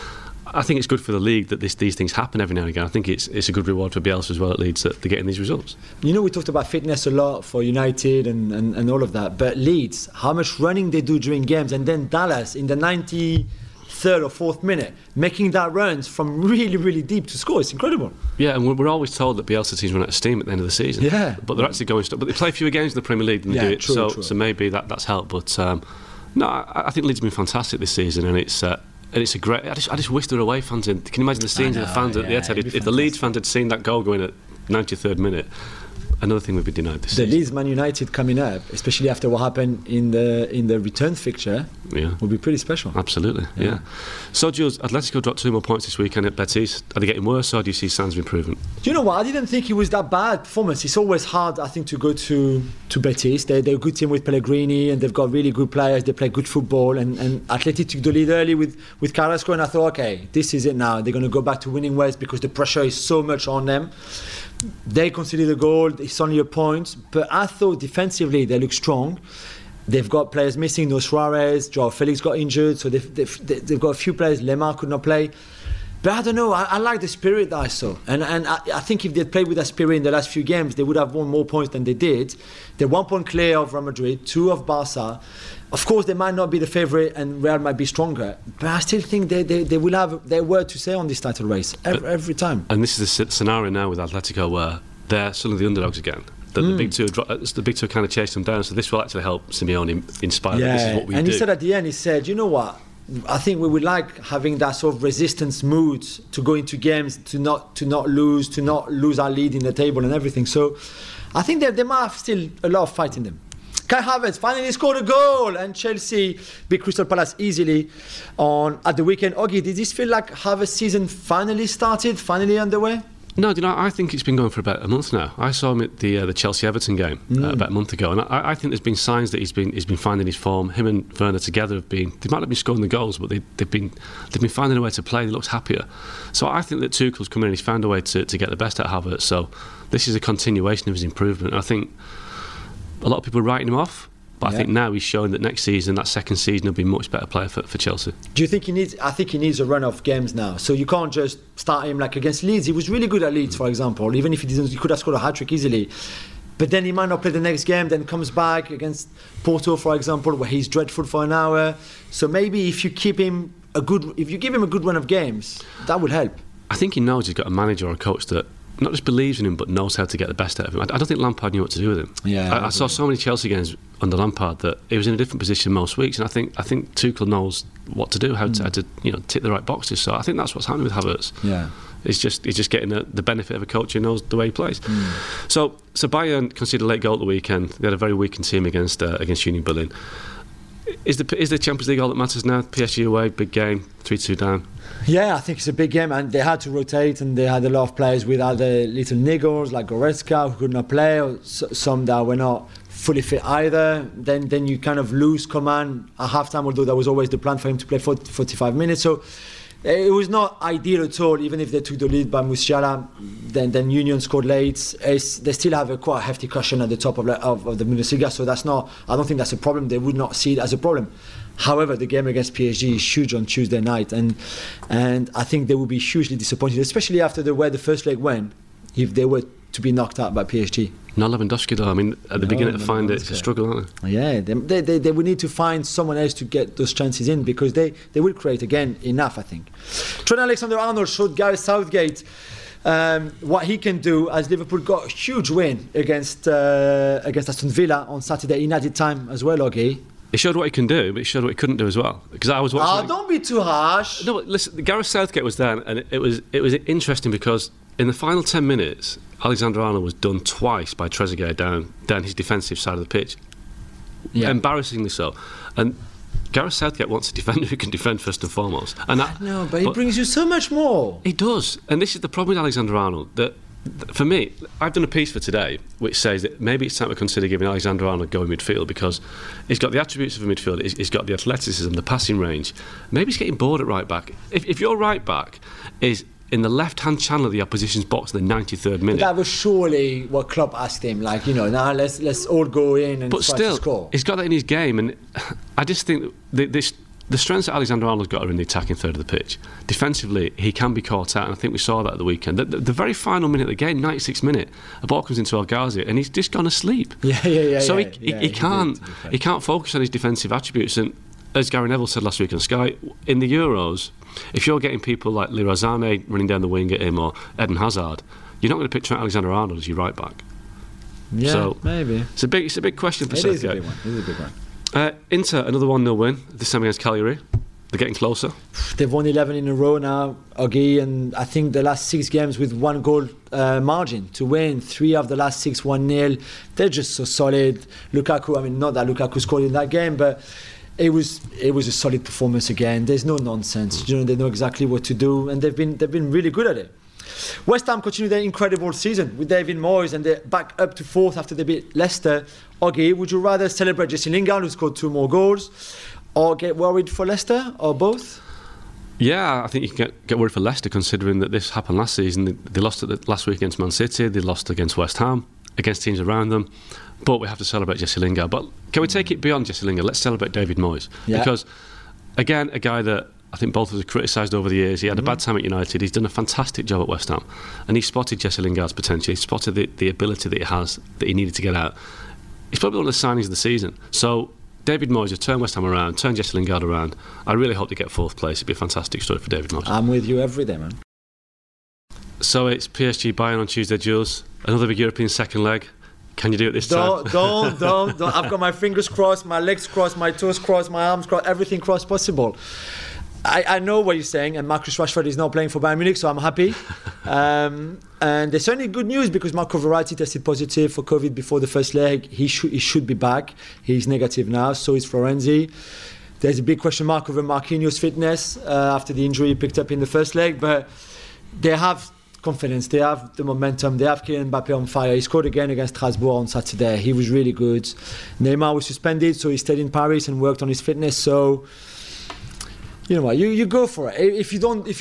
I think it's good for the league that these things happen every now and again. I think it's a good reward for Bielsa as well at Leeds that they're getting these results. You know, we talked about fitness a lot for United and all of that, but Leeds, how much running they do during games, and then Dallas in the 93rd or 4th minute making that runs from really, really deep to score. It's incredible. Yeah, and we're always told that Bielsa teams run out of steam at the end of the season. Yeah, but they're actually going. But they play fewer games in the Premier League than they do it. True. So maybe that's helped. But no, I think Leeds have been fantastic this season, and it's a great. I just wish there were away fans in. Can you imagine the scenes of the fans at the Etihad? If the Leeds fans had seen that goal going at 93rd minute, another thing would be denied this season. The Leeds Man United coming up, especially after what happened in the return fixture, will be pretty special. Absolutely, yeah. So, Jules, Atletico dropped 2 more points this weekend at Betis. Are they getting worse, or do you see signs of improvement? Do you know what? I didn't think it was that bad performance. It's always hard, I think, to go to Betis. They're a good team with Pellegrini, and they've got really good players. They play good football, and Atleti took the lead early with Carrasco, and I thought, okay, this is it now. They're going to go back to winning ways because the pressure is so much on them. They conceded a goal, it's only a point, but I thought defensively they look strong. They've got players missing, no Suarez, Joao Felix got injured, so they've got a few players. Lemar could not play. But I don't know, I like the spirit that I saw. And I think if they'd played with that spirit in the last few games, they would have won more points than they did. They're 1 point clear of Real Madrid, 2 of Barca. Of course, they might not be the favourite and Real might be stronger, but I still think they will have their word to say on this title race every time. And this is the scenario now with Atletico where they're suddenly the underdogs again. The big two kind of chased them down, so this will actually help Simeone inspire them. This is what we do. And he said at the end, he said, you know what, I think we would like having that sort of resistance mood to go into games, to not lose our lead in the table and everything. So I think they might have still a lot of fight in them. Kai Havertz finally scored a goal, and Chelsea beat Crystal Palace easily at the weekend. Oggy, did this feel like Havertz's season finally started, finally underway? No, I think it's been going for about a month now. I saw him at the Chelsea-Everton game about a month ago, and I think there's been signs that he's been finding his form. Him and Werner together they might not be scoring the goals, but they've been finding a way to play. He looks happier. So I think that Tuchel's come in and he's found a way to get the best out of Havertz. So this is a continuation of his improvement. And I think a lot of people are writing him off, but I think now he's showing that next season, that second season, he'll be a much better player for Chelsea. Do you think I think he needs a run of games now. So you can't just start him like against Leeds. He was really good at Leeds, for example. Even if he could have scored a hat-trick easily. But then he might not play the next game, then comes back against Porto, for example, where he's dreadful for an hour. So maybe if you give him a good run of games, that would help. I think he knows he's got a manager or a coach that not just believes in him, but knows how to get the best out of him. I don't think Lampard knew what to do with him. I saw so many Chelsea games under Lampard that he was in a different position most weeks, and I think Tuchel knows what to do, how to tick the right boxes. So I think that's what's happening with Havertz. Yeah, he's just getting the benefit of a coach who knows the way he plays. So Bayern conceded a late goal at the weekend. They had a very weakened team against Union Berlin. Is the Champions League all that matters now? PSG away, big game, 3-2 down. Yeah, I think it's a big game, and they had to rotate, and they had a lot of players with other little niggles like Goretzka who could not play, or some that were not fully fit either. Then you kind of lose command at halftime, although that was always the plan for him to play 45 minutes. So it was not ideal at all. Even if they took the lead by Musiala, then Union scored late. They still have a quite hefty cushion at the top of the Bundesliga, so I don't think that's a problem. They would not see it as a problem. However, the game against PSG is huge on Tuesday night, and I think they will be hugely disappointed, especially after the way the first leg went, if they were to be knocked out by PSG. Not Lewandowski though. I mean, at the beginning to find it's a struggle, aren't they? Yeah, they will need to find someone else to get those chances in, because they will create again enough, I think. Trent Alexander-Arnold showed Gareth Southgate what he can do, as Liverpool got a huge win against Aston Villa on Saturday in added time as well, okay? He showed what he can do, but he showed what he couldn't do as well. Because I was watching. Don't be too harsh. No, but listen, Gareth Southgate was there, and it was interesting because in the final 10 minutes, Alexander-Arnold was done twice by Trezeguet down his defensive side of the pitch. Yeah. Embarrassingly so. And Gareth Southgate wants a defender who can defend first and foremost. And but he brings you so much more. He does. And this is the problem with Alexander-Arnold, that For me, I've done a piece for today which says that maybe it's time to consider giving Alexander Arnold a go in midfield, because he's got the attributes of a midfielder, he's got the athleticism, the passing range. Maybe he's getting bored at right back. If your right back is in the left-hand channel of the opposition's box in the 93rd minute... But that was surely what Klopp asked him, like, now let's all go in and try to score. He's got that in his game, and I just think the strengths that Alexander Arnold's got are in the attacking third of the pitch. Defensively, he can be caught out, and I think we saw that at the weekend. The very final minute of the game, 96th minute, a ball comes into El Ghazi, and he's just gone asleep. So he can't focus on his defensive attributes. And as Gary Neville said last week on Sky, in the Euros, if you're getting people like Leroy Sané running down the wing at him, or Eden Hazard, you're not going to pick Trent Alexander-Arnold as your right back. Yeah, so maybe. It's a big question for Southgate. It is a big one. Inter, another 1-0 win, this time against Cagliari. They're getting closer. They've won 11 in a row now, Oggy, and I think the last 6 games with 1 goal margin to win. 3 of the last 6, 1-0. They're just so solid. Lukaku, not that Lukaku scored in that game, but it was a solid performance again. There's no nonsense. They know exactly what to do, and they've been really good at it. West Ham continue their incredible season with David Moyes, and they're back up to 4th after they beat Leicester. Okay, would you rather celebrate Jesse Lingard, who scored 2 more goals, or get worried for Leicester, or both? Yeah, I think you can get worried for Leicester, considering that this happened last season. They lost last week against Man City, they lost against West Ham, against teams around them. But we have to celebrate Jesse Lingard. But can we take it beyond Jesse Lingard? Let's celebrate David Moyes. Yeah. Because, again, a guy that I think both of us have criticised over the years. He had a bad time at United. He's done a fantastic job at West Ham. And he spotted Jesse Lingard's potential. He spotted the ability that he has, that he needed to get out. He's probably one of the signings of the season. So David Moyes has turned West Ham around, turned Jesse Lingard around. I really hope they get 4th place. It'd be a fantastic story for David Moyes. I'm with you every day, man. So it's PSG Bayern on Tuesday, Jules. Another big European second leg. Can you do it this time? Don't. I've got my fingers crossed, my legs crossed, my toes crossed, my arms crossed, everything crossed possible. I know what you're saying, and Marcus Rashford is now playing for Bayern Munich, so I'm happy. And there's certainly good news, because Marco Verratti tested positive for COVID before the first leg. He should be back. He's negative now, so is Florenzi. There's a big question mark over Marquinhos' fitness after the injury he picked up in the first leg, but they have confidence, they have the momentum, they have Kylian Mbappe on fire. He scored again against Strasbourg on Saturday. He was really good. Neymar was suspended, so he stayed in Paris and worked on his fitness. So you know what, you go for it. If you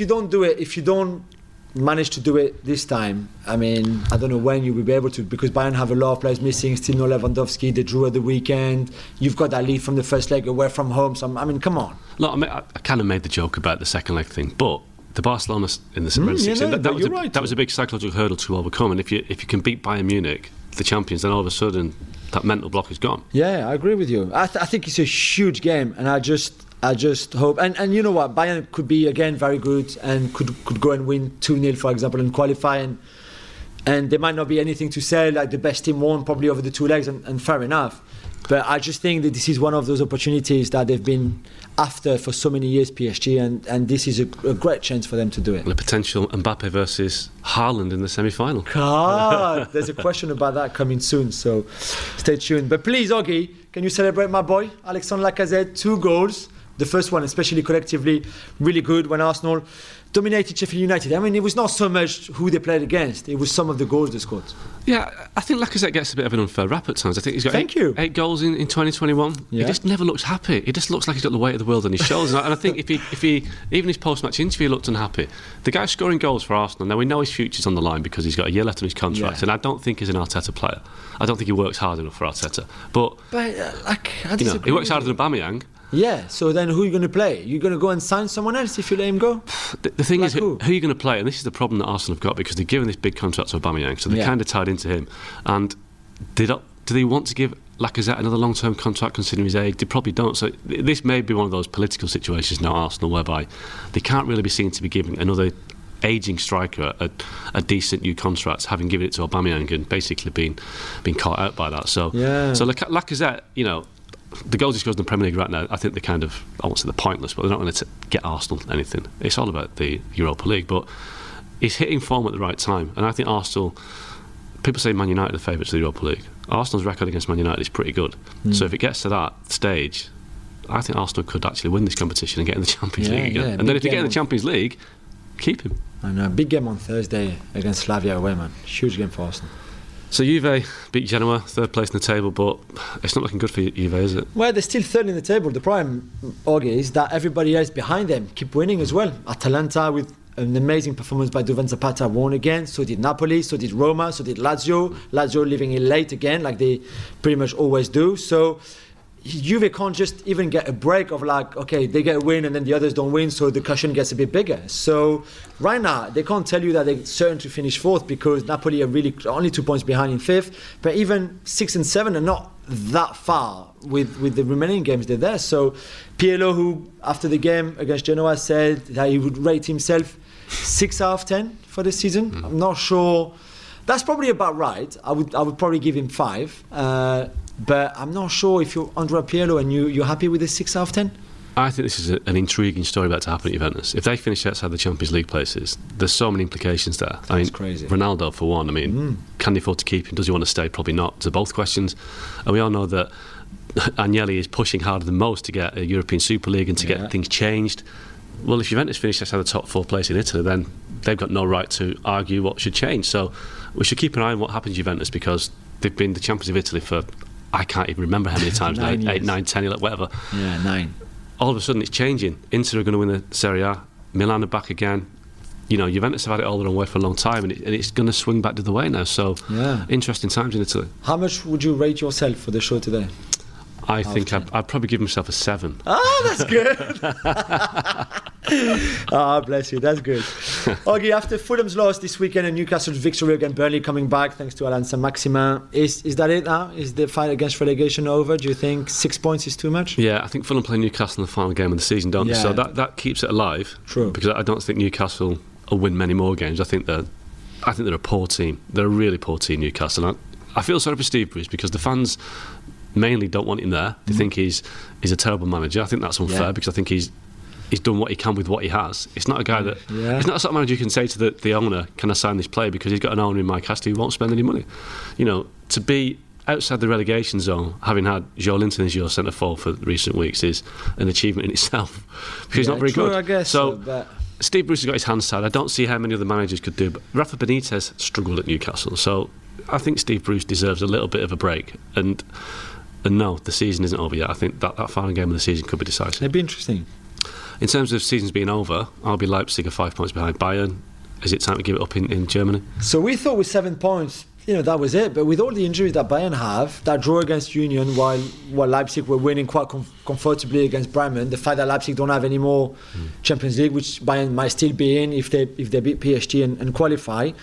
don't manage to do it this time, I don't know when you will be able to, because Bayern have a lot of players missing. Still no Lewandowski. They drew at the weekend. You've got that lead from the first leg away from home. So come on. Look, I kind of made the joke about the second leg thing, but the Barcelona in the round 16, that was a big psychological hurdle to overcome. And if you can beat Bayern Munich, the champions, then all of a sudden that mental block is gone. Yeah, I agree with you. I think it's a huge game, and I just hope, and you know what, Bayern could be again very good and could go and win 2-0, for example, and qualify, and there might not be anything to say, like the best team won probably over the 2 legs, and fair enough. But I just think that this is one of those opportunities that they've been after for so many years, PSG, and this is a great chance for them to do it. And a potential Mbappe versus Haaland in the semi-final. God, there's a question about that coming soon, so stay tuned. But please, Oggy, can you celebrate my boy, Alexandre Lacazette? 2 goals. The first one, especially collectively, really good when Arsenal dominated Sheffield United. It was not so much who they played against, it was some of the goals they scored. Yeah, I think Lacazette gets a bit of an unfair rap at times. I think he's got 8 goals in 2021. Yeah. He just never looks happy. He just looks like he's got the weight of the world on his shoulders. And I think if he even his post-match interview looked unhappy. The guy's scoring goals for Arsenal. Now we know his future's on the line because he's got a year left on his contract, and I don't think he's an Arteta player. I don't think he works hard enough for Arteta. But he works harder than Aubameyang. Yeah, so then who are you going to play? You're going to go and sign someone else if you let him go? The thing is, who are you going to play? And this is the problem that Arsenal have got, because they're giving this big contract to Aubameyang, so they're kind of tied into him. And do they want to give Lacazette another long-term contract considering his age? They probably don't. So this may be one of those political situations now, Arsenal, whereby they can't really be seen to be giving another ageing striker a decent new contract, having given it to Aubameyang and basically been caught out by that. So Lacazette, the goals he scores in the Premier League right now, I think they're kind of, I won't say they're pointless, but they're not going to get Arsenal anything. It's all about the Europa League, but he's hitting form at the right time. And I think Arsenal, people say Man United are favourites of the Europa League. Arsenal's record against Man United is pretty good. So if it gets to that stage, I think Arsenal could actually win this competition and get in the Champions League again. And then if they get in the Champions League, keep him. And a big game on Thursday against Slavia away, man. Huge game for Arsenal. So Juve beat Genoa, third place in the table, but it's not looking good for Juve, is it? Well, they're still third in the table. The problem, Augie, is that everybody else behind them keep winning as well. Atalanta, with an amazing performance by Duvan Zapata, won again. So did Napoli, so did Roma, so did Lazio. Lazio leaving it late again, like they pretty much always do. So Juve can't just even get a break of like, okay, they get a win and then the others don't win, so the cushion gets a bit bigger. So right now, they can't tell you that they're certain to finish fourth because Napoli are really only 2 points behind in fifth, but even 6 and 7 are not that far with the remaining games they're there. So Pirlo, who after the game against Genoa said that he would rate himself 6 out of 10 for this season. I'm not sure. That's probably about right. I would probably give him 5. But I'm not sure if you're Andrea Pirlo and you're happy with this 6 out of 10. I think this is an intriguing story about to happen at Juventus. If they finish outside the Champions League places, there's so many implications there. That's crazy. Ronaldo, for one, can they afford to keep him? Does he want to stay? Probably not. Those are both questions. And we all know that Agnelli is pushing harder than most to get a European Super League and to get things changed. Well, if Juventus finish outside the top 4 place in Italy, then they've got no right to argue what should change. So we should keep an eye on what happens to Juventus, because they've been the champions of Italy for, I can't even remember how many times, 8, 9, 10, 11, whatever. Yeah, 9. All of a sudden it's changing. Inter are going to win the Serie A. Milan are back again. Juventus have had it all their own way for a long time, and it's going to swing back to the way now. So, interesting times in Italy. How much would you rate yourself for the show today? I think I'd probably give myself a 7. That's good. Bless you. That's good. Augie, after Fulham's loss this weekend and Newcastle's victory against Burnley coming back thanks to Alain Saint-Maximin, is that it now? Is the fight against relegation over? Do you think 6 points is too much? Yeah, I think Fulham play Newcastle in the final game of the season, don't they? So that keeps it alive. True. Because I don't think Newcastle will win many more games. I think they're a poor team. They're a really poor team, Newcastle. I feel sorry for Steve Bruce because the fans mainly don't want him there. They think he's a terrible manager. I think that's unfair because I think he's done what he can with what he has. It's not a guy that it's not a sort of manager you can say to the owner, can I sign this player, because he's got an owner in Mike Astley who won't spend any money. To be outside the relegation zone, having had Joe Linton as your centre forward for recent weeks, is an achievement in itself, because he's not very good. I guess so Steve Bruce has got his hands tied. I don't see how many other managers could do, but Rafa Benitez struggled at Newcastle, so I think Steve Bruce deserves a little bit of a break. And no, the season isn't over yet. I think that final game of the season could be decisive. It'd be interesting. In terms of seasons being over, RB Leipzig are 5 points behind Bayern. Is it time to give it up in Germany? So we thought with 7 points, that was it. But with all the injuries that Bayern have, that draw against Union while Leipzig were winning quite comfortably against Bremen, the fact that Leipzig don't have any more Champions League, which Bayern might still be in if they beat PSG and qualify.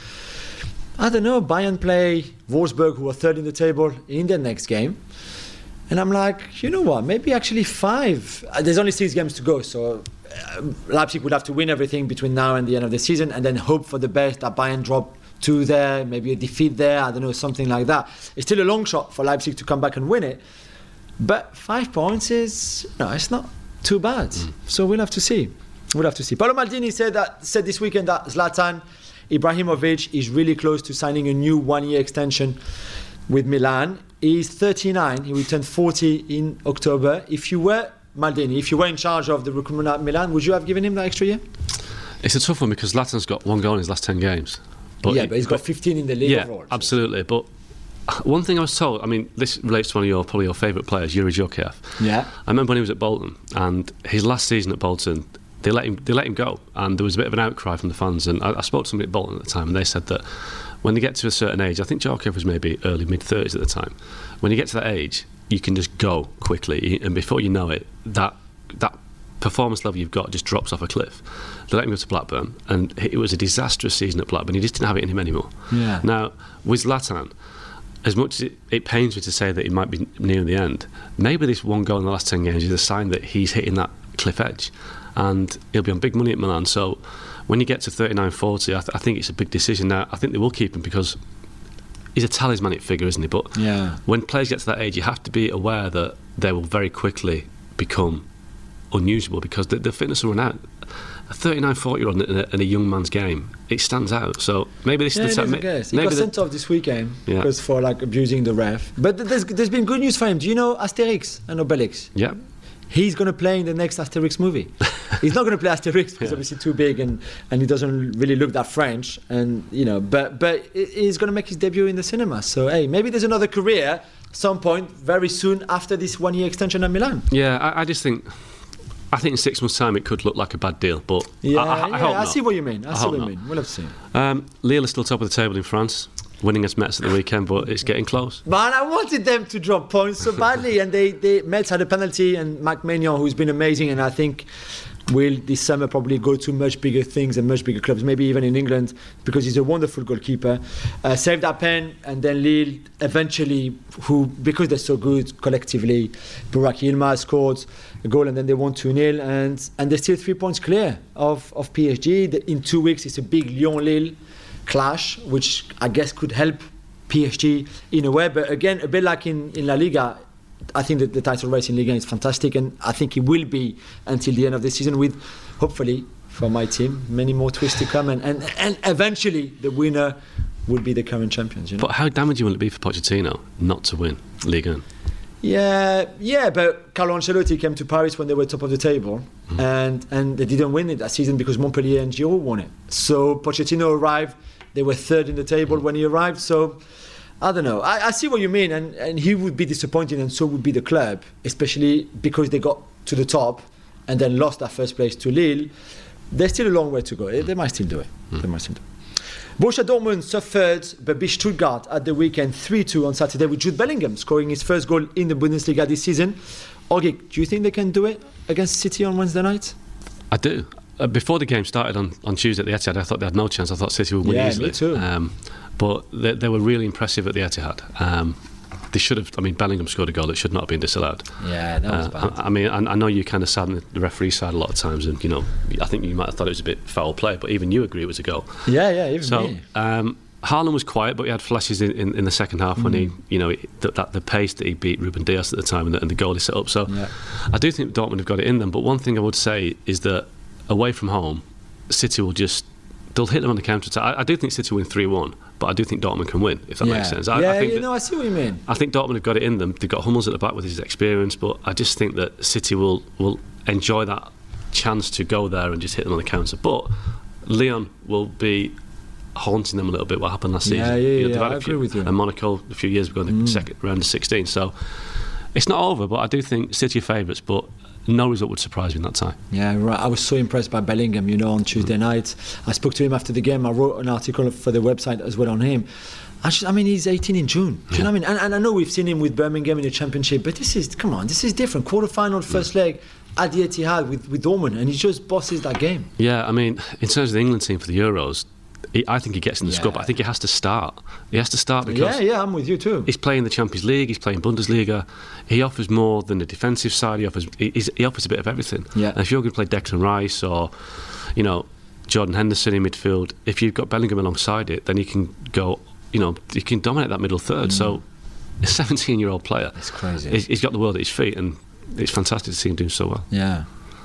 I don't know. Bayern play Wolfsburg, who are third in the table, in their next game. And I'm like, you know what, maybe actually 5. There's only 6 games to go, so Leipzig would have to win everything between now and the end of the season and then hope for the best, that Bayern drop 2 there, maybe a defeat there, I don't know, something like that. It's still a long shot for Leipzig to come back and win it. But 5 points it's not too bad. So we'll have to see. Paolo Maldini said this weekend that Zlatan Ibrahimovic is really close to signing a new 1-year extension with Milan. He's 39. He will turn 40 in October. If you were Maldini, if you were in charge of the recruitment at Milan, would you have given him that extra year? It's a tough one because Zlatan's got 1 goal in his last 10 games. But he's got 15 in the league overall. Yeah, absolutely. But one thing I was told, this relates to one of probably your favourite players, Yuri Djorkaeff. Yeah. I remember when he was at Bolton, and his last season at Bolton, they let him go, and there was a bit of an outcry from the fans. And I spoke to somebody at Bolton at the time, and they said that when they get to a certain age, I think Djorkaeff was maybe early mid-30s at the time. When you get to that age, you can just go quickly, and before you know it, that performance level you've got just drops off a cliff. They let him go to Blackburn, and it was a disastrous season at Blackburn. He just didn't have it in him anymore. Yeah. Now, with Zlatan, as much as it pains me to say that he might be near the end, maybe this 1 goal in the last 10 games is a sign that he's hitting that cliff edge, and he'll be on big money at Milan. So when you get to 39, 40, I think it's a big decision. Now, I think they will keep him because he's a talismanic figure, isn't he? But when players get to that age, you have to be aware that they will very quickly become unusable because the fitness will run out. A 39, 40-year-old in a young man's game, it stands out. So maybe this is the time. He got sent off this weekend because for abusing the ref. But there's been good news for him. Do you know Asterix and Obelix? Yeah. He's going to play in the next Asterix movie. He's not going to play Asterix because obviously too big and he doesn't really look that French. And but he's going to make his debut in the cinema. So hey, maybe there's another career at some point very soon after this 1-year extension at Milan. Yeah, I just think. I think in 6 months' time it could look like a bad deal, but I hope not. I see what you mean. We'll have to see. Lille is still top of the table in France, winning against Metz at the weekend, but it's getting close. Man, I wanted them to drop points so badly, and Metz had a penalty, and Marc Maignan, who's been amazing, and I think will this summer probably go to much bigger things and much bigger clubs, maybe even in England, because he's a wonderful goalkeeper. Saved that pen, and then Lille eventually, because they're so good collectively, Burak Yilmaz scored a goal, and then they won 2-0, and they're still 3 points clear of PSG. In 2 weeks, it's a big Lyon-Lille clash, which I guess could help PSG in a way. But again, a bit like in La Liga, I think that the title race in Liga is fantastic, and I think it will be until the end of the season, with hopefully for my team many more twists to come, and eventually the winner will be the current champions. But how damaging will it be for Pochettino not to win Liga? Yeah, but Carlo Ancelotti came to Paris when they were top of the table, and they didn't win it that season because Montpellier and Giroud won it. So Pochettino arrived, they were third in the table when he arrived, so I don't know. I see what you mean, and he would be disappointed, and so would be the club, especially because they got to the top and then lost that first place to Lille. There's still a long way to go. They might still do it. Borussia Dortmund suffered but beat Stuttgart at the weekend 3-2 on Saturday, with Jude Bellingham scoring his first goal in the Bundesliga this season. Ogi, do you think they can do it against City on Wednesday night? I do. Before the game started on Tuesday at the Etihad, I thought they had no chance. I thought City would win easily. Me too. But they were really impressive at the Etihad. They should have. I mean, Bellingham scored a goal that should not have been disallowed. Yeah, that was bad. I mean, I know you kind of sat on the referee side a lot of times, and I think you might have thought it was a bit foul play, but even you agree it was a goal. Yeah, even me. Haaland was quiet, but he had flashes in the second half when the pace that he beat Ruben Dias at the time, and the goal he set up. So I do think Dortmund have got it in them. But one thing I would say is that away from home, City they'll hit them on the counter attack. I do think City win 3-1, but I do think Dortmund can win, if that makes sense. I see what you mean. I think Dortmund have got it in them. They've got Hummels at the back with his experience, but I just think that City will enjoy that chance to go there and just hit them on the counter. But Lyon will be haunting them a little bit, what happened last season. I agree with you. And Monaco a few years ago in the second round of 16. So it's not over, but I do think City are favourites, but no result would surprise me in that tie. Yeah, right. I was so impressed by Bellingham, on Tuesday night. I spoke to him after the game. I wrote an article for the website as well on him. He's 18 in June. Do you know what I mean? And I know we've seen him with Birmingham in the Championship, but this is different. Quarter-final, first leg at the Etihad with Dortmund, and he just bosses that game. Yeah, I mean, in terms of the England team for the Euros, I think he gets in the squad, but I think he has to start. He has to start because I'm with you too. He's playing the Champions League, he's playing Bundesliga. He offers more than the defensive side. He offers a bit of everything. Yeah. And if you're going to play Declan Rice or, Jordan Henderson in midfield, if you've got Bellingham alongside it, then you can go. You can dominate that middle third. So, a 17-year-old player. It's crazy. He's got the world at his feet, and it's fantastic to see him doing so well. Yeah.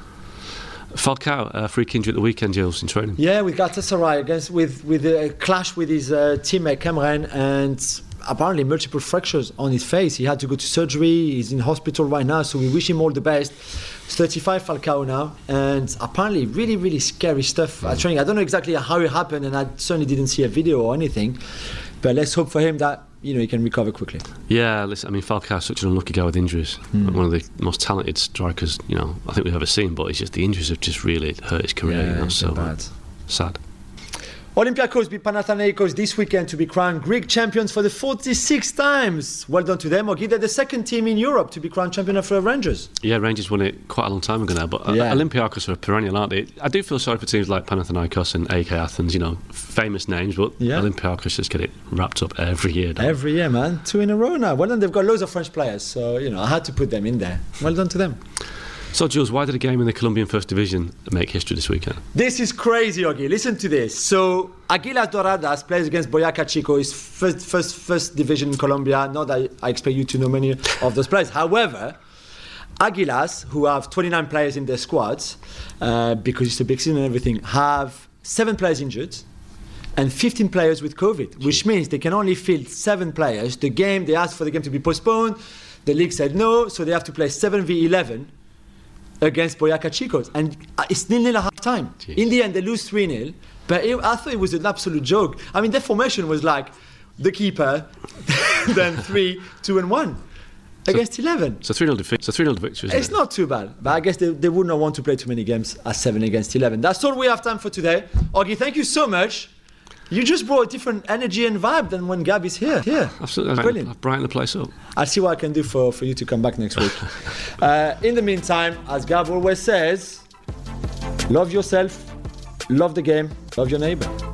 Falcao, freak injury at the weekend, Jules, in training. Yeah, with Galatasaray with a clash with his teammate Cameron, and apparently multiple fractures on his face. He had to go to surgery. He's in hospital right now, so we wish him all the best. He's 35, Falcao now, and apparently really, really scary stuff at training. I don't know exactly how it happened, and I certainly didn't see a video or anything, but let's hope for him that he can recover quickly. Yeah, listen, I mean, Falcao's such an unlucky guy with injuries. One of the most talented strikers, I think we've ever seen, but it's just the injuries have just really hurt his career. So bad. Sad. Olympiacos beat Panathinaikos this weekend to be crowned Greek champions for the 46th times. Well done to them. Ogi, they're the second team in Europe to be crowned champion after Rangers. Yeah, Rangers won it quite a long time ago now, but Olympiacos are a perennial, aren't they? I do feel sorry for teams like Panathinaikos and AEK Athens, famous names, but Olympiacos just get it wrapped up every year. Every year, man. 2 in a row now. Well done. They've got loads of French players, so, I had to put them in there. Well done to them. So, Jules, why did a game in the Colombian First Division make history this weekend? This is crazy, Ogi. Listen to this. So, Águilas Doradas plays against Boyacá Chico. It's first division in Colombia. Not that I expect you to know many of those players. However, Águilas, who have 29 players in their squads, because it's a big season and everything, have 7 players injured and 15 players with COVID, which means they can only field 7 players. They asked for the game to be postponed. The league said no, so they have to play 7v11. against Boyacá Chicos. And it's 0-0 at half time. Jeez. In the end, they lose 3-0. But I thought it was an absolute joke. I mean, their formation was like the keeper, then 3, 2 and 1 against 11. So 3-0 victory. It's not too bad. But I guess they would not want to play too many games as 7 against 11. That's all we have time for today. Augie, thank you so much. You just brought a different energy and vibe than when Gab is here. Absolutely. Brilliant. I've brightened the place up. I'll see what I can do for you to come back next week. In the meantime, as Gab always says, love yourself, love the game, love your neighbor.